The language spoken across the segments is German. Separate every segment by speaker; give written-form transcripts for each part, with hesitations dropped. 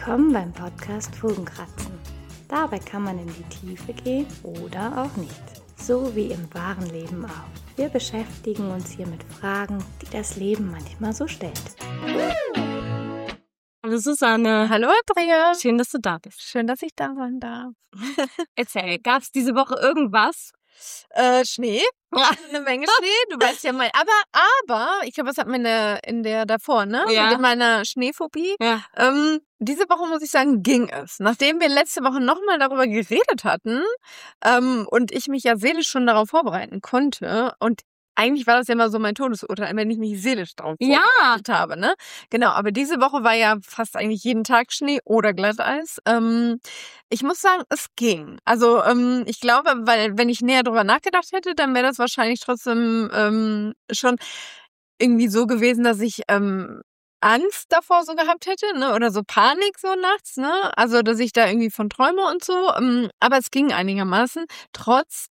Speaker 1: Willkommen beim Podcast Fugenkratzen. Dabei kann man in die Tiefe gehen oder auch nicht. So wie im wahren Leben auch. Wir beschäftigen uns hier mit Fragen, die das Leben manchmal so stellt.
Speaker 2: Hallo Susanne.
Speaker 3: Hallo Andrea.
Speaker 2: Schön, dass du da bist.
Speaker 3: Schön, dass ich da sein darf.
Speaker 2: Erzähl, gab es diese Woche irgendwas?
Speaker 3: Schnee. Eine Menge Schnee, du weißt ja mal. Aber, ich glaube, das hatten wir in der davor, ne?
Speaker 2: Ja.
Speaker 3: Mit meiner Schneephobie.
Speaker 2: Ja.
Speaker 3: Diese Woche, muss ich sagen, ging es. Nachdem wir letzte Woche nochmal darüber geredet hatten und ich mich ja seelisch schon darauf vorbereiten konnte und eigentlich war das ja immer so mein Todesurteil, wenn ich mich seelisch darauf vorbereitet habe, ne? Genau, aber diese Woche war ja fast eigentlich jeden Tag Schnee oder Glatteis. Ich muss sagen, es ging. Also ich glaube, weil wenn ich näher drüber nachgedacht hätte, dann wäre das wahrscheinlich trotzdem schon irgendwie so gewesen, dass ich Angst davor so gehabt hätte, ne? Oder so Panik so nachts, ne? Also, dass ich da irgendwie von träume und so. Aber es ging einigermaßen, trotz,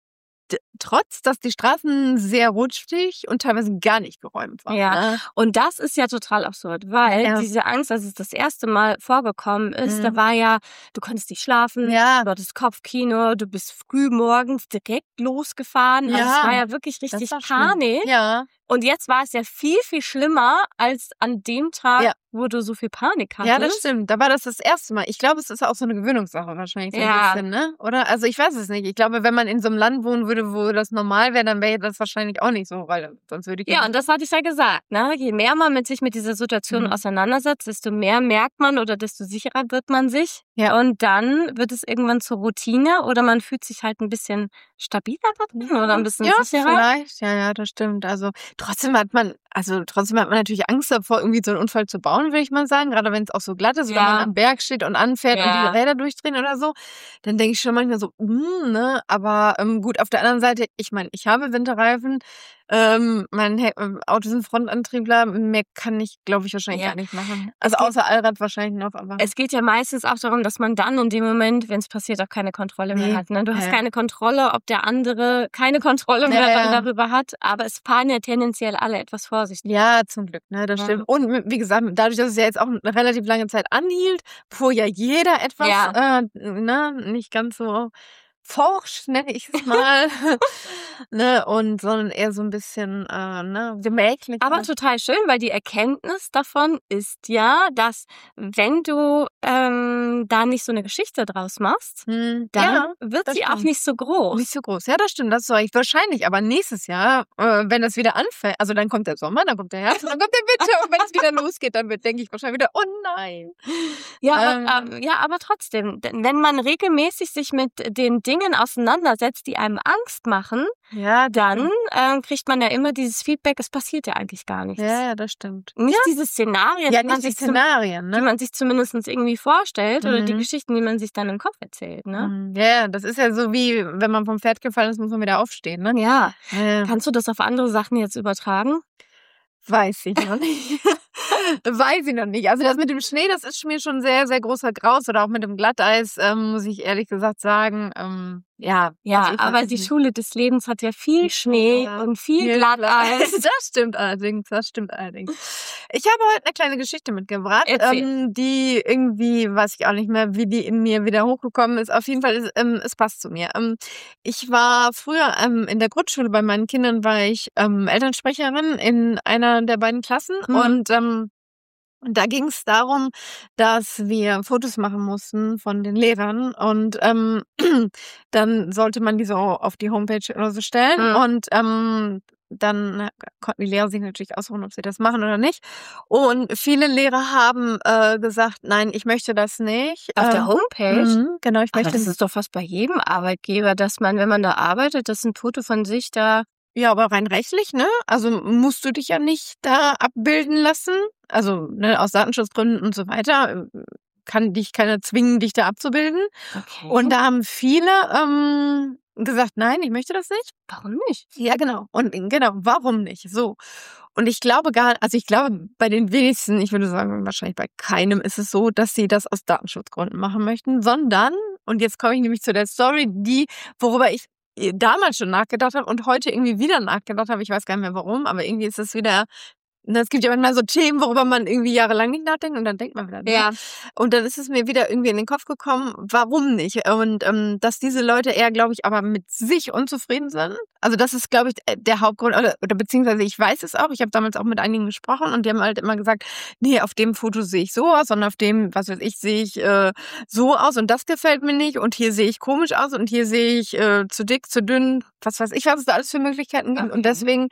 Speaker 3: dass die Straßen sehr rutschig und teilweise gar nicht geräumt waren.
Speaker 2: Ja,
Speaker 3: Ne?
Speaker 2: und das ist ja total absurd, weil diese Angst, als es das erste Mal vorgekommen ist, da war ja, du konntest nicht schlafen, du hattest Kopfkino, du bist früh morgens direkt losgefahren. Also es war ja wirklich richtig Panik.
Speaker 3: Ja.
Speaker 2: Und jetzt war es ja viel, viel schlimmer als an dem Tag, wo du so viel Panik hattest.
Speaker 3: Ja, das stimmt. Da war das erste Mal. Ich glaube, es ist auch so eine Gewöhnungssache wahrscheinlich so ein bisschen, ne? Oder? Also ich weiß es nicht. Ich glaube, wenn man in so einem Land wohnen würde, wo das normal wäre, dann wäre das wahrscheinlich auch nicht so, weil sonst würde ich...
Speaker 2: Ja, und das hatte ich ja gesagt, ne? Je mehr man sich mit dieser Situation auseinandersetzt, desto mehr merkt man oder desto sicherer wird man sich.
Speaker 3: Ja.
Speaker 2: Und dann wird es irgendwann zur Routine oder man fühlt sich halt ein bisschen stabiler drin oder ein bisschen sicherer.
Speaker 3: Vielleicht. Ja, das stimmt. Also trotzdem hat man natürlich Angst davor, irgendwie so einen Unfall zu bauen, würde ich mal sagen. Gerade wenn es auch so glatt ist, wenn man am Berg steht und anfährt und die Räder durchdrehen oder so, dann denke ich schon manchmal so, ne? Aber gut, auf der anderen Seite, ich meine, ich habe Winterreifen, mein Auto ist ein Frontantriebler, mehr kann ich, glaube ich, wahrscheinlich gar nicht machen. Also außer Allrad wahrscheinlich noch, aber...
Speaker 2: Es geht ja meistens auch darum, dass man dann in dem Moment, wenn es passiert, auch keine Kontrolle mehr hat. Ne? Du hast keine Kontrolle, ob der andere keine Kontrolle mehr darüber hat, aber es fahren ja tendenziell alle etwas vorsichtig.
Speaker 3: Ja, zum Glück, ne, das stimmt. Und wie gesagt, dadurch, dass es ja jetzt auch eine relativ lange Zeit anhielt, fuhr ja jeder etwas, nicht ganz so forsch, nenne ich es mal, ne, sondern eher so ein bisschen, gemächlich.
Speaker 2: Aber total schön, weil die Erkenntnis davon ist ja, dass wenn du da nicht so eine Geschichte draus machst, dann wird sie auch nicht so groß.
Speaker 3: Nicht so groß, ja, das stimmt, das soll ich wahrscheinlich. Aber nächstes Jahr, wenn das wieder anfängt, also dann kommt der Sommer, dann kommt der Herbst, dann kommt der Winter und wenn es wieder losgeht, dann denke ich wahrscheinlich wieder, oh nein.
Speaker 2: Aber trotzdem, wenn man regelmäßig sich mit den Dingen auseinandersetzt, die einem Angst machen, dann kriegt man ja immer dieses Feedback, es passiert ja eigentlich gar nichts.
Speaker 3: Ja, das stimmt.
Speaker 2: Nicht diese Szenarien,
Speaker 3: die man
Speaker 2: sich zumindest irgendwie vorstellt oder die Geschichten, die man sich dann im Kopf erzählt. Ne?
Speaker 3: Ja, das ist ja so wie, wenn man vom Pferd gefallen ist, muss man wieder aufstehen. Ne?
Speaker 2: Ja. Kannst du das auf andere Sachen jetzt übertragen?
Speaker 3: Weiß ich noch nicht. Also das mit dem Schnee, das ist mir schon sehr, sehr großer Graus. Oder auch mit dem Glatteis, muss ich ehrlich gesagt sagen.
Speaker 2: Aber die Schule des Lebens hat ja viel Schnee und viel Glatteis.
Speaker 3: Das stimmt allerdings. Ich habe heute eine kleine Geschichte mitgebracht, die irgendwie, weiß ich auch nicht mehr, wie die in mir wieder hochgekommen ist. Auf jeden Fall, es passt zu mir. Ich war früher in der Grundschule bei meinen Kindern, war ich Elternsprecherin in einer der beiden Klassen und da ging es darum, dass wir Fotos machen mussten von den Lehrern und dann sollte man die so auf die Homepage oder so stellen und dann konnten die Lehrer sich natürlich aussuchen, ob sie das machen oder nicht. Und viele Lehrer haben gesagt, nein, ich möchte das nicht.
Speaker 2: Auf der Homepage?
Speaker 3: Genau, ich möchte.
Speaker 2: Aber das ist doch fast bei jedem Arbeitgeber, dass man, wenn man da arbeitet, dass ein Foto von sich da...
Speaker 3: Ja, aber rein rechtlich, ne? Also musst du dich ja nicht da abbilden lassen. Also aus Datenschutzgründen und so weiter kann dich keiner zwingen, dich da abzubilden.
Speaker 2: Okay.
Speaker 3: Und da haben viele gesagt, nein, ich möchte das nicht.
Speaker 2: Warum nicht?
Speaker 3: Ja, genau. Und warum nicht? So. Und ich glaube bei den wenigsten, ich würde sagen, wahrscheinlich bei keinem ist es so, dass sie das aus Datenschutzgründen machen möchten, sondern, und jetzt komme ich nämlich zu der Story, worüber ich damals schon nachgedacht habe und heute irgendwie wieder nachgedacht habe. Ich weiß gar nicht mehr warum, aber irgendwie ist es wieder es gibt ja manchmal so Themen, worüber man irgendwie jahrelang nicht nachdenkt und dann denkt man wieder.
Speaker 2: Ja.
Speaker 3: Und dann ist es mir wieder irgendwie in den Kopf gekommen, warum nicht? Und dass diese Leute eher, glaube ich, aber mit sich unzufrieden sind. Also das ist, glaube ich, der Hauptgrund, oder beziehungsweise ich weiß es auch, ich habe damals auch mit einigen gesprochen und die haben halt immer gesagt, nee, auf dem Foto sehe ich so aus und auf dem, was weiß ich, sehe ich so aus und das gefällt mir nicht und hier sehe ich komisch aus und hier sehe ich zu dick, zu dünn, was weiß ich, was es da alles für Möglichkeiten gibt. Okay. Und deswegen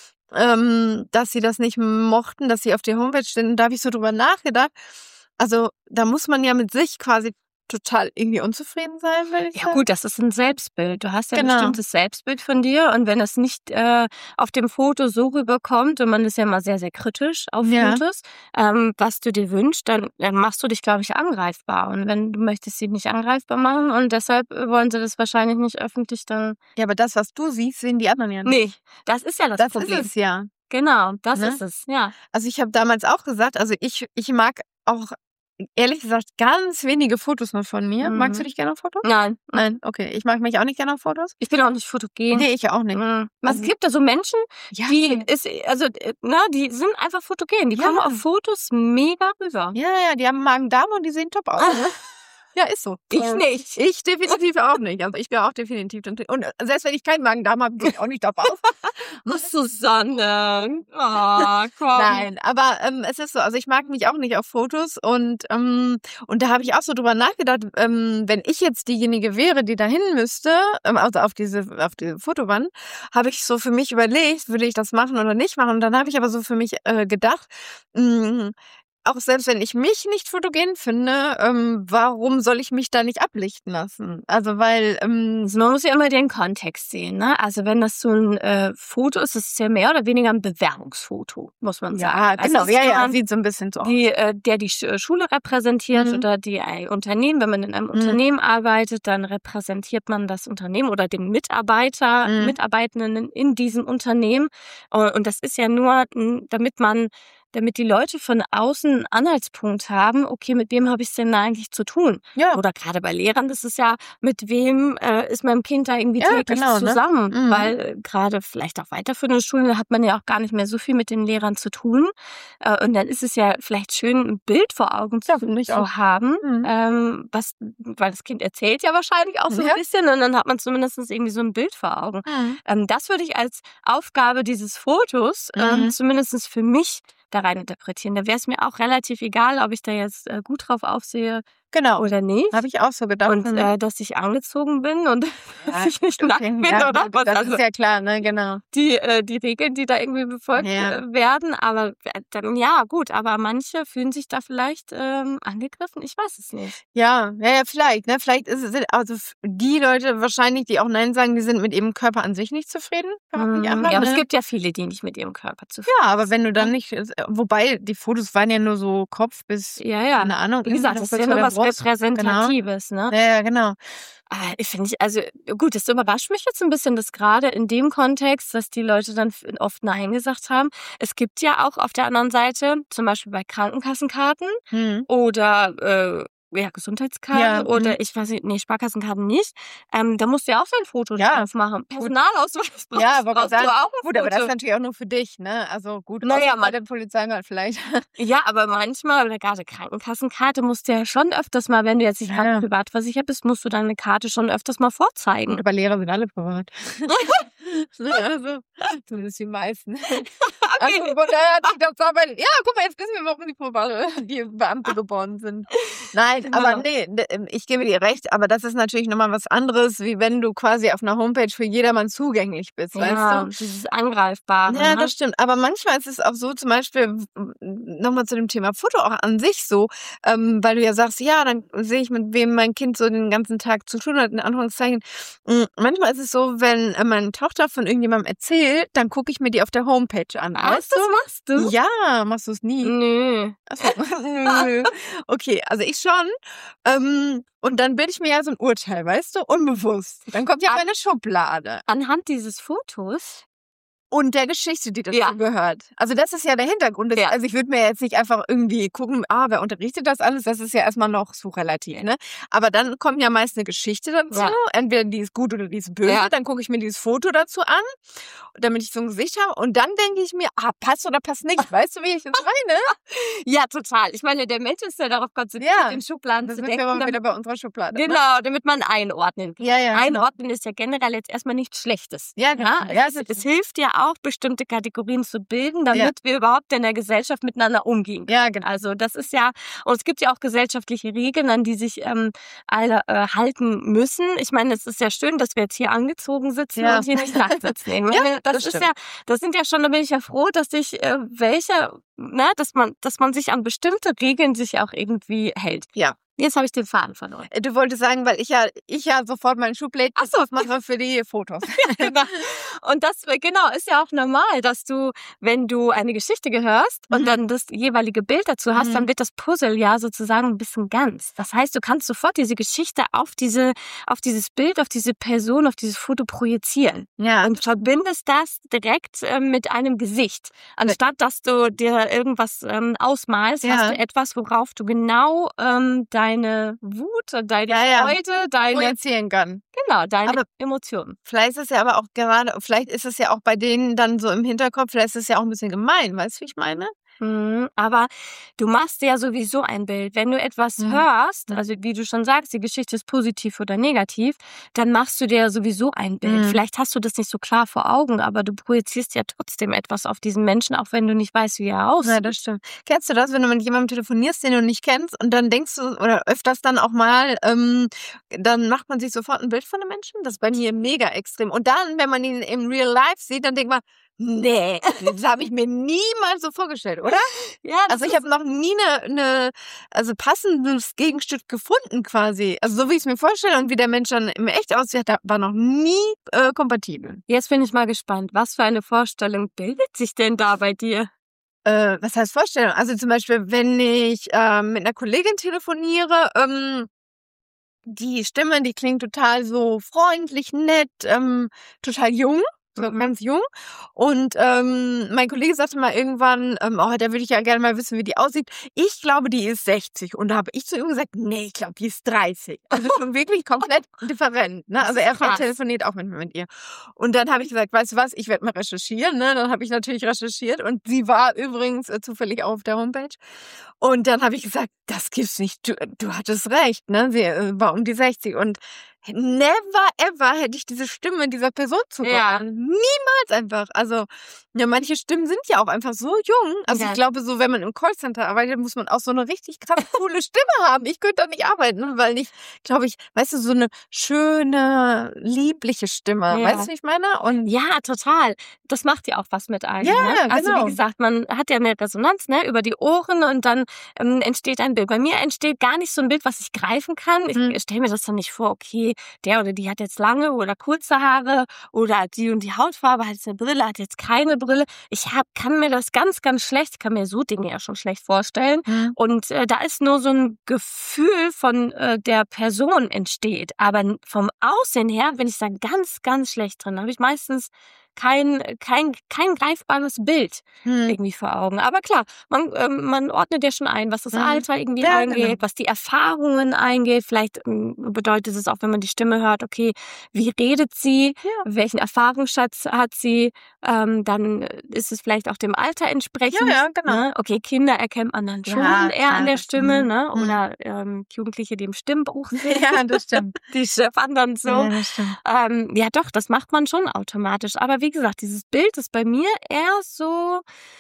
Speaker 3: dass sie das nicht mochten, dass sie auf der Homepage stehen. Und da habe ich so drüber nachgedacht. Also da muss man ja mit sich quasi total irgendwie unzufrieden sein, würde ich sagen.
Speaker 2: Ja gut, das ist ein Selbstbild. Du hast ja ein bestimmtes Selbstbild von dir und wenn das nicht auf dem Foto so rüberkommt und man ist ja immer sehr, sehr kritisch auf Fotos, was du dir wünschst, dann machst du dich, glaube ich, angreifbar. Und wenn du möchtest sie nicht angreifbar machen und deshalb wollen sie das wahrscheinlich nicht öffentlich dann...
Speaker 3: Ja, aber das, was du siehst, sehen die anderen ja nicht.
Speaker 2: Nee, das ist ja das Problem.
Speaker 3: Das ist es ja.
Speaker 2: Genau, das ist es, ja.
Speaker 3: Also ich habe damals auch gesagt, also ich mag auch ehrlich gesagt ganz wenige Fotos nur von mir. Magst du dich gerne auf Fotos?
Speaker 2: Nein.
Speaker 3: Okay. Ich mag mich auch nicht gerne auf Fotos.
Speaker 2: Ich bin auch nicht fotogen.
Speaker 3: Nee, ich auch nicht.
Speaker 2: Es gibt ja so Menschen, die die sind einfach fotogen. Die kommen auf Fotos mega rüber.
Speaker 3: Ja, die haben Magen-Darm und die sehen top aus. Ja, ist so.
Speaker 2: Ich nicht.
Speaker 3: Ich definitiv auch nicht. Also ich bin auch definitiv. Und selbst wenn ich keinen Magen-Darm habe, bin ich auch nicht top aus.
Speaker 2: Susanne. Oh, komm.
Speaker 3: Nein, aber es ist so. Also ich mag mich auch nicht auf Fotos und da habe ich auch so drüber nachgedacht, wenn ich jetzt diejenige wäre, die dahin müsste, also auf diese Fotowand, habe ich so für mich überlegt, würde ich das machen oder nicht machen. Und dann habe ich aber so für mich gedacht, auch selbst wenn ich mich nicht fotogen finde, warum soll ich mich da nicht ablichten lassen? Also weil
Speaker 2: man muss ja immer den Kontext sehen, ne? Also wenn das so ein Foto ist, das ist ja mehr oder weniger ein Bewerbungsfoto, muss man sagen.
Speaker 3: Ja, genau. Also ja, sieht so ein bisschen so aus.
Speaker 2: Der die Schule repräsentiert oder ein Unternehmen. Wenn man in einem Unternehmen arbeitet, dann repräsentiert man das Unternehmen oder den Mitarbeitenden in diesem Unternehmen. Und das ist ja nur, damit die Leute von außen einen Anhaltspunkt haben, okay, mit wem habe ich es denn da eigentlich zu tun? Ja. Oder gerade bei Lehrern, das ist ja, mit wem ist mein Kind da irgendwie täglich zusammen? Ne? Weil gerade vielleicht auch weiterführende Schulen, da hat man ja auch gar nicht mehr so viel mit den Lehrern zu tun. Und dann ist es ja vielleicht schön, ein Bild vor Augen zu haben, weil das Kind erzählt ja wahrscheinlich auch so ein bisschen und dann hat man zumindest irgendwie so ein Bild vor Augen. Das würde ich als Aufgabe dieses Fotos zumindest für mich da rein interpretieren. Da wäre es mir auch relativ egal, ob ich da jetzt gut drauf aufsehe oder nicht.
Speaker 3: Habe ich auch so gedacht.
Speaker 2: Und dass ich angezogen bin und dass ich nicht nackt bin oder was.
Speaker 3: Das ist ja klar, ne, genau.
Speaker 2: Die Regeln, die da irgendwie befolgt werden. Aber dann, gut, aber manche fühlen sich da vielleicht angegriffen. Ich weiß es nicht.
Speaker 3: Ja, vielleicht. Ne? Vielleicht ist es also die Leute wahrscheinlich, die auch Nein sagen, die sind mit ihrem Körper an sich nicht zufrieden.
Speaker 2: Aber es gibt ja viele, die nicht mit ihrem Körper zufrieden sind.
Speaker 3: Ja, aber wenn du dann nicht, wobei die Fotos waren ja nur so Kopf bis, keine Ahnung.
Speaker 2: Wie gesagt, das ist ja nur was Repräsentatives, ne?
Speaker 3: Ja, genau.
Speaker 2: Ich finde, gut, das überrascht mich jetzt ein bisschen, dass gerade in dem Kontext, dass die Leute dann oft Nein gesagt haben. Es gibt ja auch auf der anderen Seite, zum Beispiel bei Krankenkassenkarten oder Gesundheitskarten oder ich weiß nicht, Sparkassenkarten nicht. Da musst du ja auch so ein Foto drauf machen. Personalausweis brauchst
Speaker 3: aber
Speaker 2: du auch ein
Speaker 3: gut, aber das ist natürlich auch nur für dich, ne? Also gut, bei der Polizei mal vielleicht.
Speaker 2: Ja, aber manchmal, oder gerade Krankenkassenkarte, musst du ja schon öfters mal, wenn du jetzt nicht gerade privat versichert bist, musst du deine Karte schon öfters mal vorzeigen.
Speaker 3: Gut, aber Lehrer sind alle privat. Also, zumindest die meisten. Okay. Also, guck mal, jetzt wissen wir, warum die Beamte geworden sind. Nein, aber ich gebe dir recht, aber das ist natürlich nochmal was anderes, wie wenn du quasi auf einer Homepage für jedermann zugänglich bist, weißt du?
Speaker 2: Dieses Angreifbare.
Speaker 3: Ja, das stimmt. Aber manchmal ist es auch so, zum Beispiel, nochmal zu dem Thema Foto auch an sich so, weil du ja sagst, dann sehe ich, mit wem mein Kind so den ganzen Tag zu tun hat, in Anführungszeichen. Manchmal ist es so, wenn meine Tochter von irgendjemandem erzählt, dann gucke ich mir die auf der Homepage an.
Speaker 2: Was? Das machst du?
Speaker 3: Ja, machst du es nie?
Speaker 2: Nö.
Speaker 3: Nö. Okay, also ich schon. Und dann bilde ich mir ja so ein Urteil, weißt du, unbewusst. Dann kommt ja meine Schublade.
Speaker 2: Anhand dieses Fotos?
Speaker 3: und der Geschichte, die dazu gehört. Also das ist ja der Hintergrund. Also ich würde mir jetzt nicht einfach irgendwie gucken, wer unterrichtet das alles? Das ist ja erstmal noch so relativ, ne? Aber dann kommt ja meist eine Geschichte dazu. Entweder die ist gut oder die ist böse. Dann gucke ich mir dieses Foto dazu an, damit ich so ein Gesicht habe. Und dann denke ich mir, passt oder passt nicht. Weißt du, wie ich das meine?
Speaker 2: Ja, total. Ich meine, der Mensch ist ja darauf konzentriert, in Schubladen zu denken.
Speaker 3: Das sind wir wieder bei unserer Schublade.
Speaker 2: Genau, damit man einordnen kann. Einordnen ist ja generell jetzt erstmal nichts Schlechtes. Es hilft ja auch, bestimmte Kategorien zu bilden, damit wir überhaupt in der Gesellschaft miteinander umgehen.
Speaker 3: Ja, genau.
Speaker 2: Also das ist ja, und es gibt ja auch gesellschaftliche Regeln, an die sich alle halten müssen. Ich meine, es ist ja schön, dass wir jetzt hier angezogen sitzen und hier nicht nackt sitzen. Das sind ja schon, da bin ich ja froh, dass sich dass man sich an bestimmte Regeln sich auch irgendwie hält.
Speaker 3: Ja.
Speaker 2: Jetzt habe ich den Faden verloren.
Speaker 3: Du wolltest sagen, weil ich ja sofort meinen Schublädchen mache für die Fotos.
Speaker 2: Genau. Und das ist ja auch normal, dass du, wenn du eine Geschichte gehörst und dann das jeweilige Bild dazu hast, dann wird das Puzzle ja sozusagen ein bisschen ganz. Das heißt, du kannst sofort diese Geschichte auf dieses Bild, auf diese Person, auf dieses Foto projizieren.
Speaker 3: Ja.
Speaker 2: Und verbindest das direkt mit einem Gesicht. Anstatt, dass du dir irgendwas ausmalst, hast du etwas, worauf du genau deine Wut, deine Freude,
Speaker 3: projizieren kann.
Speaker 2: Genau, deine Emotionen.
Speaker 3: Vielleicht ist es ja aber auch vielleicht ist es ja auch bei denen dann so im Hinterkopf, vielleicht ist es ja auch ein bisschen gemein, weißt du, wie ich meine?
Speaker 2: Aber du machst ja sowieso ein Bild. Wenn du etwas hörst, also wie du schon sagst, die Geschichte ist positiv oder negativ, dann machst du dir sowieso ein Bild. Vielleicht hast du das nicht so klar vor Augen, aber du projizierst ja trotzdem etwas auf diesen Menschen, auch wenn du nicht weißt, wie er aussieht.
Speaker 3: Ja, das stimmt. Kennst du das, wenn du mit jemandem telefonierst, den du nicht kennst und dann denkst du, oder öfters dann auch mal, dann macht man sich sofort ein Bild von einem Menschen? Das ist bei mir mega extrem. Und dann, wenn man ihn im Real Life sieht, dann denkt man, nee, das habe ich mir niemals so vorgestellt, oder?
Speaker 2: Ja,
Speaker 3: also ich habe noch nie also passendes Gegenstück gefunden quasi. Also so wie ich es mir vorstelle und wie der Mensch dann im Echt aussieht, war noch nie kompatibel.
Speaker 2: Jetzt bin ich mal gespannt, was für eine Vorstellung bildet sich denn da bei dir?
Speaker 3: Was heißt Vorstellung? Also zum Beispiel, wenn ich mit einer Kollegin telefoniere, die Stimme, die klingt total so freundlich, nett, total jung. So ganz jung. Und mein Kollege sagte mal irgendwann, da würde ich ja gerne mal wissen, wie die aussieht. Ich glaube, die ist 60. Und da habe ich zu ihm gesagt, nee, ich glaube, die ist 30. Also schon wirklich komplett different. Ne? Also er telefoniert auch mit ihr. Und dann habe ich gesagt, weißt du was, ich werde mal recherchieren. Ne? Dann habe ich natürlich recherchiert. Und sie war übrigens zufällig auch auf der Homepage. Und dann habe ich gesagt, das gibt's nicht. Du hattest recht. Ne? Sie war um die 60. Und never ever hätte ich diese Stimme dieser Person zugeordnet. Niemals einfach. Also, manche Stimmen sind ja auch einfach so jung. Also ich glaube, so wenn man im Callcenter arbeitet, muss man auch so eine richtig krass coole Stimme haben. Ich könnte da nicht arbeiten, weil ich, glaube ich, weißt du, so eine schöne, liebliche Stimme.
Speaker 2: Ja.
Speaker 3: Weißt du, wie ich meine? Und
Speaker 2: ja, total. Das macht ja auch was mit einem.
Speaker 3: Ja,
Speaker 2: ne? Also
Speaker 3: genau.
Speaker 2: wie gesagt, man hat ja eine Resonanz über die Ohren und dann entsteht ein Bild. Bei mir entsteht gar nicht so ein Bild, was ich greifen kann. Ich stelle mir das dann nicht vor, okay, der oder die hat jetzt lange oder kurze Haare oder die und die Hautfarbe, hat jetzt eine Brille, hat jetzt keine Brille. Ich kann mir das ganz, ganz schlecht, kann mir so Dinge ja schon schlecht vorstellen. Und da ist nur so ein Gefühl von der Person entsteht. Aber vom Aussehen her bin ich da ganz, ganz schlecht drin. Da habe ich meistens kein greifbares Bild irgendwie vor Augen. Aber klar, man ordnet ja schon ein, was das Alter irgendwie angeht,
Speaker 3: genau.
Speaker 2: was die Erfahrungen eingeht. Vielleicht bedeutet es auch, wenn man die Stimme hört, okay, wie redet sie, welchen Erfahrungsschatz hat sie, dann ist es vielleicht auch dem Alter entsprechend.
Speaker 3: Ja, genau.
Speaker 2: Ne? Okay, Kinder erkennt man dann schon eher an der Stimme, ne? Oder Jugendliche, die im Stimmbruch sind.
Speaker 3: Ja, das stimmt.
Speaker 2: Die scheppern dann so.
Speaker 3: Ja, das stimmt.
Speaker 2: Ja doch, das macht man schon automatisch. Aber wie gesagt, dieses Bild ist bei mir eher so,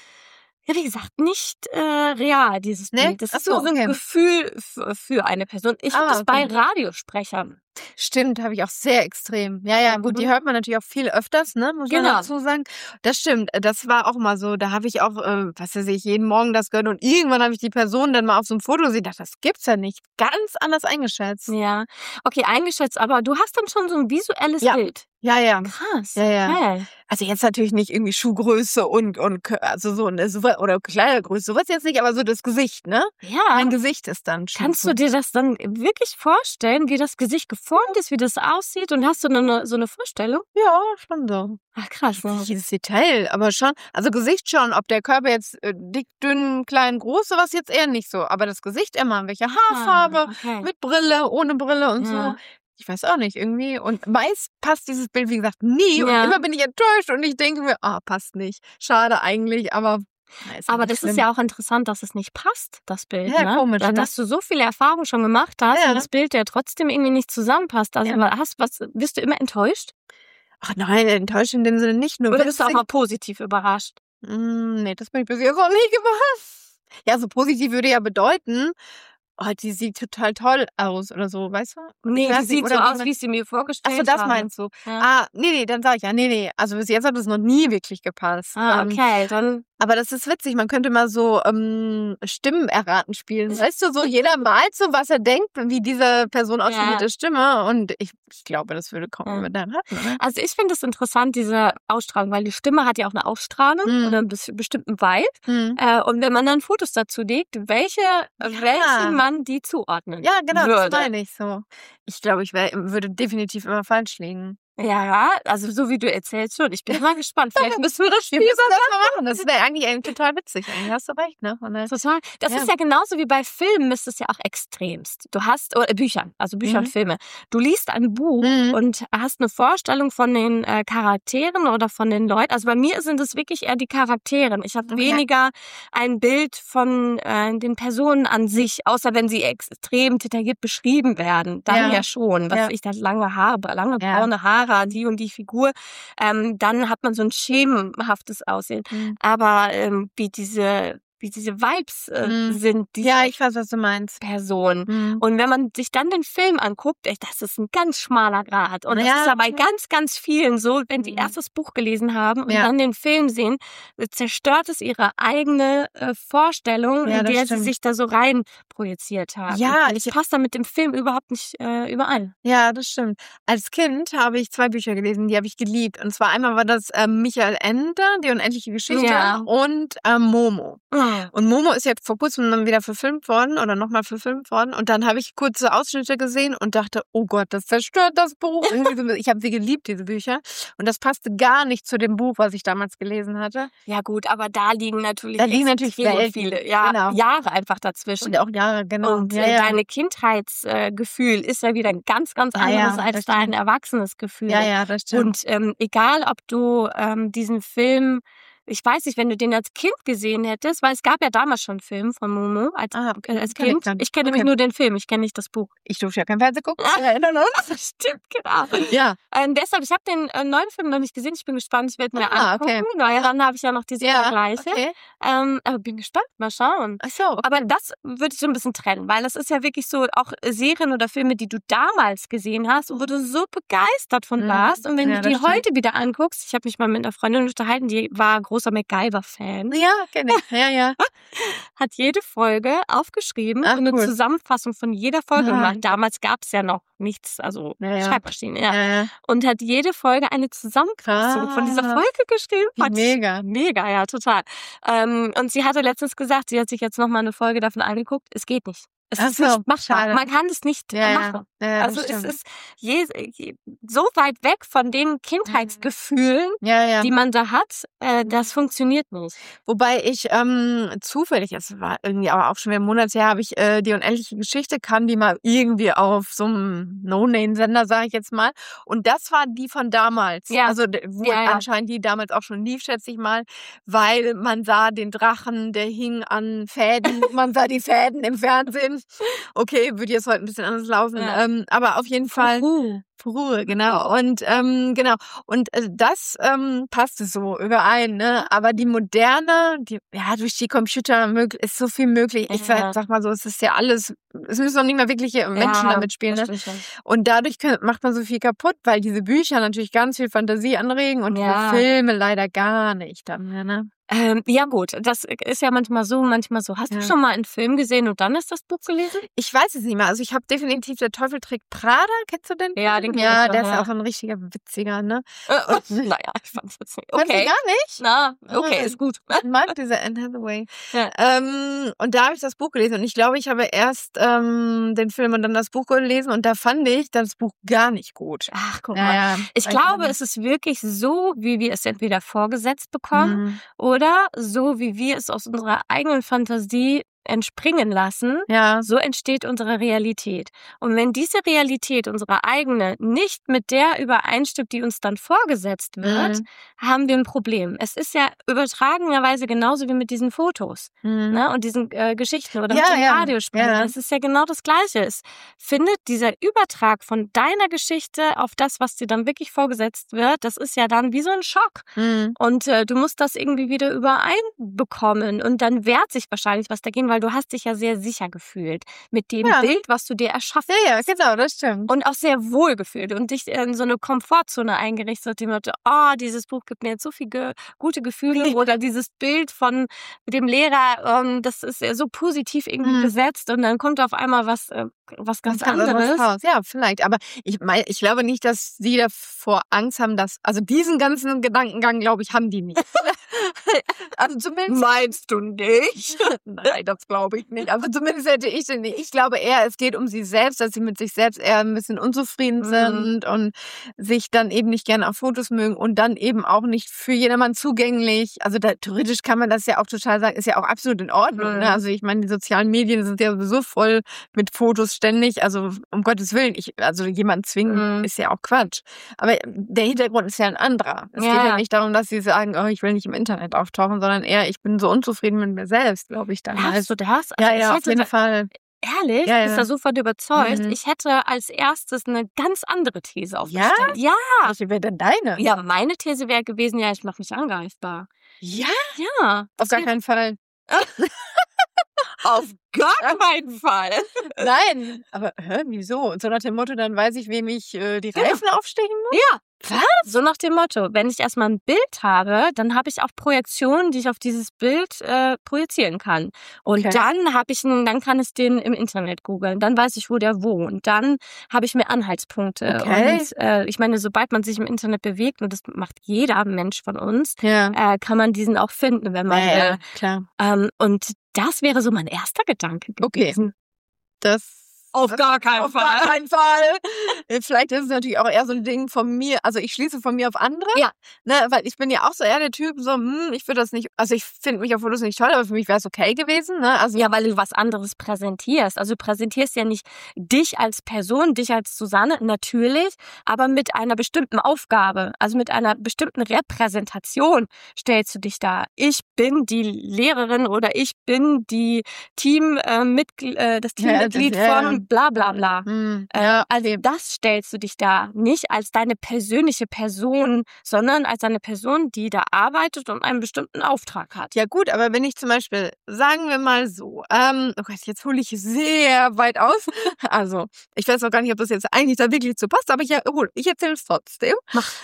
Speaker 2: ja wie gesagt, nicht real, dieses Bild. Das ist so ein Gefühl für eine Person. Ich habe das bei Radiosprechern.
Speaker 3: Stimmt, habe ich auch sehr extrem. Ja, gut, die hört man natürlich auch viel öfters, ne, muss man dazu sagen. Das stimmt, das war auch mal so, da habe ich auch, jeden Morgen das gehört und irgendwann habe ich die Person dann mal auf so einem Foto gesehen, dachte, das gibt's ja nicht. Ganz anders eingeschätzt.
Speaker 2: Ja, okay, eingeschätzt, aber du hast dann schon so ein visuelles Bild.
Speaker 3: Ja.
Speaker 2: Krass.
Speaker 3: Ja.
Speaker 2: Okay.
Speaker 3: Also jetzt natürlich nicht irgendwie Schuhgröße und also so oder Kleidergröße, sowas jetzt nicht, aber so das Gesicht, ne?
Speaker 2: Ja.
Speaker 3: Mein Gesicht ist dann schon.
Speaker 2: Kannst du dir das dann wirklich vorstellen, wie das Gesicht geformt ist, wie das aussieht? Und hast du so eine Vorstellung?
Speaker 3: Ja, schon so.
Speaker 2: Ach krass.
Speaker 3: Nicht jedes Detail, aber schon. Also Gesicht schon, ob der Körper jetzt dick, dünn, klein, groß, sowas jetzt eher nicht so. Aber das Gesicht immer, welche Haarfarbe,
Speaker 2: Okay.
Speaker 3: mit Brille, ohne Brille und so. Ich weiß auch nicht, irgendwie. Und meist passt dieses Bild, wie gesagt, nie.
Speaker 2: Ja.
Speaker 3: Und immer bin ich enttäuscht und ich denke mir, passt nicht. Schade eigentlich, aber.
Speaker 2: Aber das ist ja auch interessant, dass es nicht passt, das Bild.
Speaker 3: Ja,
Speaker 2: ne?
Speaker 3: komisch.
Speaker 2: Dass du so viele Erfahrungen schon gemacht hast und das Bild ja trotzdem irgendwie nicht zusammenpasst. Also bist du immer enttäuscht?
Speaker 3: Ach nein, enttäuscht in dem Sinne nicht. Nur
Speaker 2: oder bist du auch mal positiv überrascht?
Speaker 3: Nee, das bin ich bis jetzt auch nie gemacht. Ja, so positiv würde ja bedeuten, die sieht total toll aus oder so, weißt du?
Speaker 2: Nee, die sieht so aus, wie ich sie mir vorgestellt habe.
Speaker 3: Ach so, das meinst du. Ja. Nee, dann sag ich ja, nee. Also bis jetzt hat es noch nie wirklich gepasst.
Speaker 2: Okay, dann.
Speaker 3: Aber das ist witzig, man könnte mal so Stimmen erraten spielen. Weißt du, so jeder malt so, was er denkt, wie diese Person aussieht mit der Stimme. Und ich glaube, das würde kaum jemand dann hatten, oder?
Speaker 2: Also ich finde es interessant, diese Ausstrahlung, weil die Stimme hat ja auch eine Ausstrahlung oder einen bestimmten Vibe. Und wenn man dann Fotos dazu legt, welche man die zuordnen
Speaker 3: Ja, genau,
Speaker 2: würde.
Speaker 3: Das meine ich so. Ich glaube, ich würde definitiv immer falsch liegen.
Speaker 2: Ja, also so wie du erzählst schon. Ich bin mal gespannt. Vielleicht müssen wir das Spiel
Speaker 3: mal machen. Das wäre eigentlich total witzig. Eigentlich hast du recht, ne?
Speaker 2: Total. Das ist ja genauso wie bei Filmen, ist es ja auch extremst. Du hast, oder Büchern, also Bücher und Filme. Du liest ein Buch und hast eine Vorstellung von den Charakteren oder von den Leuten. Also bei mir sind es wirklich eher die Charaktere. Ich habe weniger ein Bild von den Personen an sich, außer wenn sie extrem detailliert beschrieben werden. Dann ja schon. Was ich da lange braune Haare, die und die Figur, dann hat man so ein schemenhaftes Aussehen. Aber wie diese Vibes sind,
Speaker 3: ja, ich weiß, was du meinst.
Speaker 2: Person. Und wenn man sich dann den Film anguckt, das ist ein ganz schmaler Grad. Und das ist ja bei ganz, ganz vielen so, wenn sie erst das Buch gelesen haben und dann den Film sehen, zerstört es ihre eigene Vorstellung, in der sie sich da so rein projiziert haben.
Speaker 3: Ja,
Speaker 2: das passt dann mit dem Film überhaupt nicht überein.
Speaker 3: Ja, das stimmt. Als Kind habe ich 2 Bücher gelesen, die habe ich geliebt. Und zwar einmal war das Michael Ende, Die unendliche Geschichte und Momo. Und Momo ist jetzt vor kurzem dann wieder verfilmt worden oder nochmal verfilmt worden. Und dann habe ich kurze Ausschnitte gesehen und dachte, oh Gott, das zerstört das Buch. Ich habe sie geliebt, diese Bücher. Und das passte gar nicht zu dem Buch, was ich damals gelesen hatte.
Speaker 2: Ja gut, aber da liegen natürlich viele Jahre einfach dazwischen.
Speaker 3: Und auch Jahre, genau.
Speaker 2: Und deine Kindheitsgefühl ist ja wieder ein ganz, ganz anderes als dein erwachsenes Gefühl.
Speaker 3: Ja, das stimmt.
Speaker 2: Und egal, ob du diesen Film, ich weiß nicht, wenn du den als Kind gesehen hättest, weil es gab ja damals schon einen Film von Momo als Kind. Ich kenne nämlich nur den Film, ich kenne nicht das Buch.
Speaker 3: Ich durfte ja kein Fernsehen gucken.
Speaker 2: Stimmt, genau.
Speaker 3: Ja.
Speaker 2: Deshalb, ich habe den neuen Film noch nicht gesehen, ich bin gespannt, ich werde mir angucken. Okay. Naja, dann habe ich ja noch diese Vergleiche. Okay. Aber bin gespannt, mal schauen.
Speaker 3: Ach so, okay.
Speaker 2: Aber das würde ich so ein bisschen trennen, weil das ist ja wirklich so auch Serien oder Filme, die du damals gesehen hast und wo du so begeistert von warst. Und wenn du die heute wieder anguckst, ich habe mich mal mit einer Freundin unterhalten, die war großer MacGyver-Fan.
Speaker 3: Ja, kenne ich. Ja.
Speaker 2: Hat jede Folge aufgeschrieben und eine Zusammenfassung von jeder Folge gemacht. Damals gab es ja noch nichts, also Schreibmaschinen. Ja. Und hat jede Folge eine Zusammenfassung von dieser Folge geschrieben. Mega, ja, total. Und sie hatte letztens gesagt, sie hat sich jetzt nochmal eine Folge davon angeguckt. Es geht nicht. Es ist nicht machbar. Man kann es nicht machen.
Speaker 3: Ja,
Speaker 2: also es ist so weit weg von den Kindheitsgefühlen, die man da hat, das funktioniert nicht.
Speaker 3: Wobei ich zufällig, es war irgendwie aber auch schon wieder Monate her, habe ich die unendliche Geschichte, kam die mal irgendwie auf so einem No-Name-Sender, sage ich jetzt mal. Und das war die von damals. Ja. Also wo anscheinend die damals auch schon lief, schätze ich mal, weil man sah den Drachen, der hing an Fäden, man sah die Fäden im Fernsehen. Okay, würde jetzt heute ein bisschen anders laufen. Ja. Aber auf jeden Fall. Ruhe, genau. Und Und das passte so überein, ne? Aber die moderne, durch die Computer ist so viel möglich. Ich sag mal so, es ist ja alles, es müssen noch nicht mal wirkliche Menschen damit spielen. Ne? Und dadurch macht man so viel kaputt, weil diese Bücher natürlich ganz viel Fantasie anregen und die Filme leider gar nicht dann mehr, ne?
Speaker 2: Ja gut, das ist ja manchmal so, manchmal so. Hast du schon mal einen Film gesehen und dann ist das Buch gelesen?
Speaker 3: Ich weiß es nicht mehr. Also ich habe definitiv Der Teufel trägt Prada. Kennst du den?
Speaker 2: Ja, den kenn
Speaker 3: Ja,
Speaker 2: ich
Speaker 3: der
Speaker 2: auch,
Speaker 3: ist
Speaker 2: ja.
Speaker 3: auch ein richtiger witziger, ne?
Speaker 2: Naja, ich fand's jetzt nicht.
Speaker 3: Fandst du
Speaker 2: Okay.
Speaker 3: gar nicht?
Speaker 2: Na, okay, ist gut.
Speaker 3: Ich mag diese Anne Hathaway.
Speaker 2: Ja.
Speaker 3: Und da habe ich das Buch gelesen und ich glaube, ich habe erst den Film und dann das Buch gelesen und da fand ich das Buch gar nicht gut.
Speaker 2: Ach, guck mal. Ich glaube, es ist wirklich so, wie wir es entweder vorgesetzt bekommen oder so, wie wir es aus unserer eigenen Fantasie entspringen lassen, so entsteht unsere Realität. Und wenn diese Realität, unsere eigene, nicht mit der übereinstimmt, die uns dann vorgesetzt wird, haben wir ein Problem. Es ist ja übertragenerweise genauso wie mit diesen Fotos ne, und diesen Geschichten oder mit den Radiospielen. Ja. Es ist ja genau das Gleiche. Es findet dieser Übertrag von deiner Geschichte auf das, was dir dann wirklich vorgesetzt wird, das ist ja dann wie so ein Schock. Und du musst das irgendwie wieder übereinbekommen und dann wehrt sich wahrscheinlich was dagegen, weil du hast dich ja sehr sicher gefühlt mit dem Bild, was du dir erschaffen hast.
Speaker 3: Ja, genau, das stimmt.
Speaker 2: Und auch sehr wohl gefühlt und dich in so eine Komfortzone eingerichtet, die Leute, dieses Buch gibt mir jetzt so viele gute Gefühle oder dieses Bild von dem Lehrer, das ist so positiv irgendwie besetzt und dann kommt auf einmal was ganz anderes.
Speaker 3: Raus. Ja, vielleicht, aber ich glaube nicht, dass sie davor Angst haben, also diesen ganzen Gedankengang, glaube ich, haben die nicht. Also zumindest.
Speaker 2: Meinst du nicht?
Speaker 3: Nein, das glaube ich nicht. Also zumindest hätte ich den nicht. Ich glaube eher, es geht um sie selbst, dass sie mit sich selbst eher ein bisschen unzufrieden sind und sich dann eben nicht gerne auf Fotos mögen und dann eben auch nicht für jedermann zugänglich. Also theoretisch kann man das ja auch total sagen, ist ja auch absolut in Ordnung. Ne? Also ich meine, die sozialen Medien sind ja sowieso voll mit Fotos ständig. Also um Gottes Willen, also jemanden zwingen ist ja auch Quatsch. Aber der Hintergrund ist ja ein anderer. Es geht ja nicht darum, dass sie sagen, ich will nicht im Internet auftauchen, sondern eher, ich bin so unzufrieden mit mir selbst, glaube ich dann.
Speaker 2: Hast du das?
Speaker 3: Also ja, auf jeden Fall.
Speaker 2: Ehrlich?
Speaker 3: Ja.
Speaker 2: Bist da sofort überzeugt? Ich hätte als erstes eine ganz andere These aufgestellt.
Speaker 3: Ja? Was wäre denn deine?
Speaker 2: Ja, meine These wäre gewesen, ich mache mich angreifbar.
Speaker 3: Ja?
Speaker 2: Ja.
Speaker 3: Auf gar keinen Fall.
Speaker 2: Auf gar keinen Fall.
Speaker 3: Nein, aber wieso? Und so nach dem Motto, dann weiß ich, wem ich die Reifen aufstechen muss?
Speaker 2: Ja. Was? So nach dem Motto, wenn ich erstmal ein Bild habe, dann habe ich auch Projektionen, die ich auf dieses Bild projizieren kann. Und dann kann ich den im Internet googeln. Dann weiß ich, wo der wohnt. Dann habe ich mehr Anhaltspunkte.
Speaker 3: Okay.
Speaker 2: Und ich meine, sobald man sich im Internet bewegt, und das macht jeder Mensch von uns, kann man diesen auch finden, wenn man will.
Speaker 3: Klar.
Speaker 2: Und das wäre so mein erster Gedanke gewesen.
Speaker 3: Okay.
Speaker 2: Auf gar keinen Fall.
Speaker 3: Auf gar keinen Fall. Vielleicht ist es natürlich auch eher so ein Ding von mir. Also ich schließe von mir auf andere.
Speaker 2: Ja.
Speaker 3: Ne, weil ich bin ja auch so eher der Typ, so, ich würde das nicht, also ich finde mich auf Fotos nicht toll, aber für mich wäre es okay gewesen. Ne? Also
Speaker 2: ja, weil du was anderes präsentierst. Also du präsentierst ja nicht dich als Person, dich als Susanne, natürlich, aber mit einer bestimmten Aufgabe, also mit einer bestimmten Repräsentation stellst du dich da. Ich bin die Lehrerin oder ich bin die das Teammitglied von bla bla bla. Also das stellst du dich da nicht als deine persönliche Person, sondern als eine Person, die da arbeitet und einen bestimmten Auftrag hat.
Speaker 3: Ja gut, aber wenn ich zum Beispiel, sagen wir mal so, oh Gott, jetzt hole ich sehr weit aus. Also, ich weiß auch gar nicht, ob das jetzt eigentlich da wirklich zu passt, aber ich erzähle es trotzdem.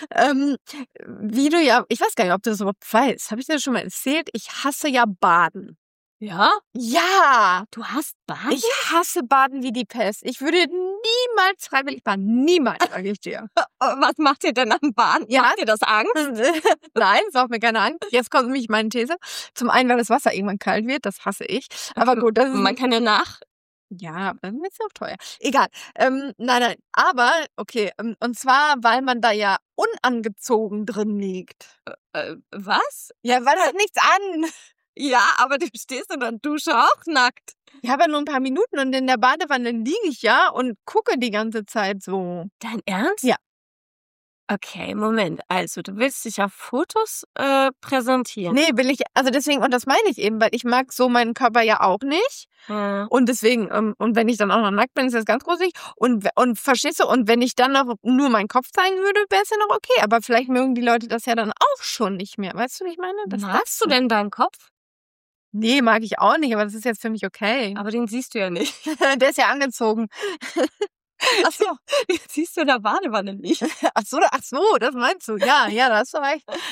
Speaker 3: Wie du ich weiß gar nicht, ob du das überhaupt weißt. Habe ich dir schon mal erzählt? Ich hasse ja Baden.
Speaker 2: Ja?
Speaker 3: Ja!
Speaker 2: Du hast Baden?
Speaker 3: Ich hasse Baden wie die Pest. Ich würde niemals freiwillig baden. Niemals, sage ich dir.
Speaker 2: Was macht ihr denn am Baden?
Speaker 3: Ja.
Speaker 2: Macht ihr das Angst?
Speaker 3: Nein, es macht mir keine Angst. Jetzt kommt nämlich meine These. Zum einen, weil das Wasser irgendwann kalt wird. Das hasse ich. Aber gut, das ist...
Speaker 2: Man kann ja
Speaker 3: Ja, dann ist ja auch teuer. Egal. Nein. Aber, okay. Und zwar, weil man da ja unangezogen drin liegt.
Speaker 2: Was?
Speaker 3: Ja, weil da nichts an...
Speaker 2: Ja, aber du stehst in der Dusche auch nackt.
Speaker 3: Ich habe ja nur ein paar Minuten und in der Badewanne liege ich ja und gucke die ganze Zeit so.
Speaker 2: Dein Ernst?
Speaker 3: Ja.
Speaker 2: Okay, Moment. Also, du willst dich auf Fotos präsentieren?
Speaker 3: Nee, will ich, also deswegen, und das meine ich eben, weil ich mag so meinen Körper ja auch nicht.
Speaker 2: Ja.
Speaker 3: Und deswegen, und wenn ich dann auch noch nackt bin, ist das ganz gruselig. Und verstehst du, und wenn ich dann noch nur meinen Kopf zeigen würde, wäre es ja noch okay. Aber vielleicht mögen die Leute das ja dann auch schon nicht mehr. Weißt du, wie ich meine?
Speaker 2: Magst du denn deinen Kopf?
Speaker 3: Nee, mag ich auch nicht, aber das ist jetzt für mich okay.
Speaker 2: Aber den siehst du ja nicht.
Speaker 3: Der ist ja angezogen.
Speaker 2: Ach so, den siehst du in der Badewanne nicht.
Speaker 3: Ach so, das meinst du. Ja, da hast du recht.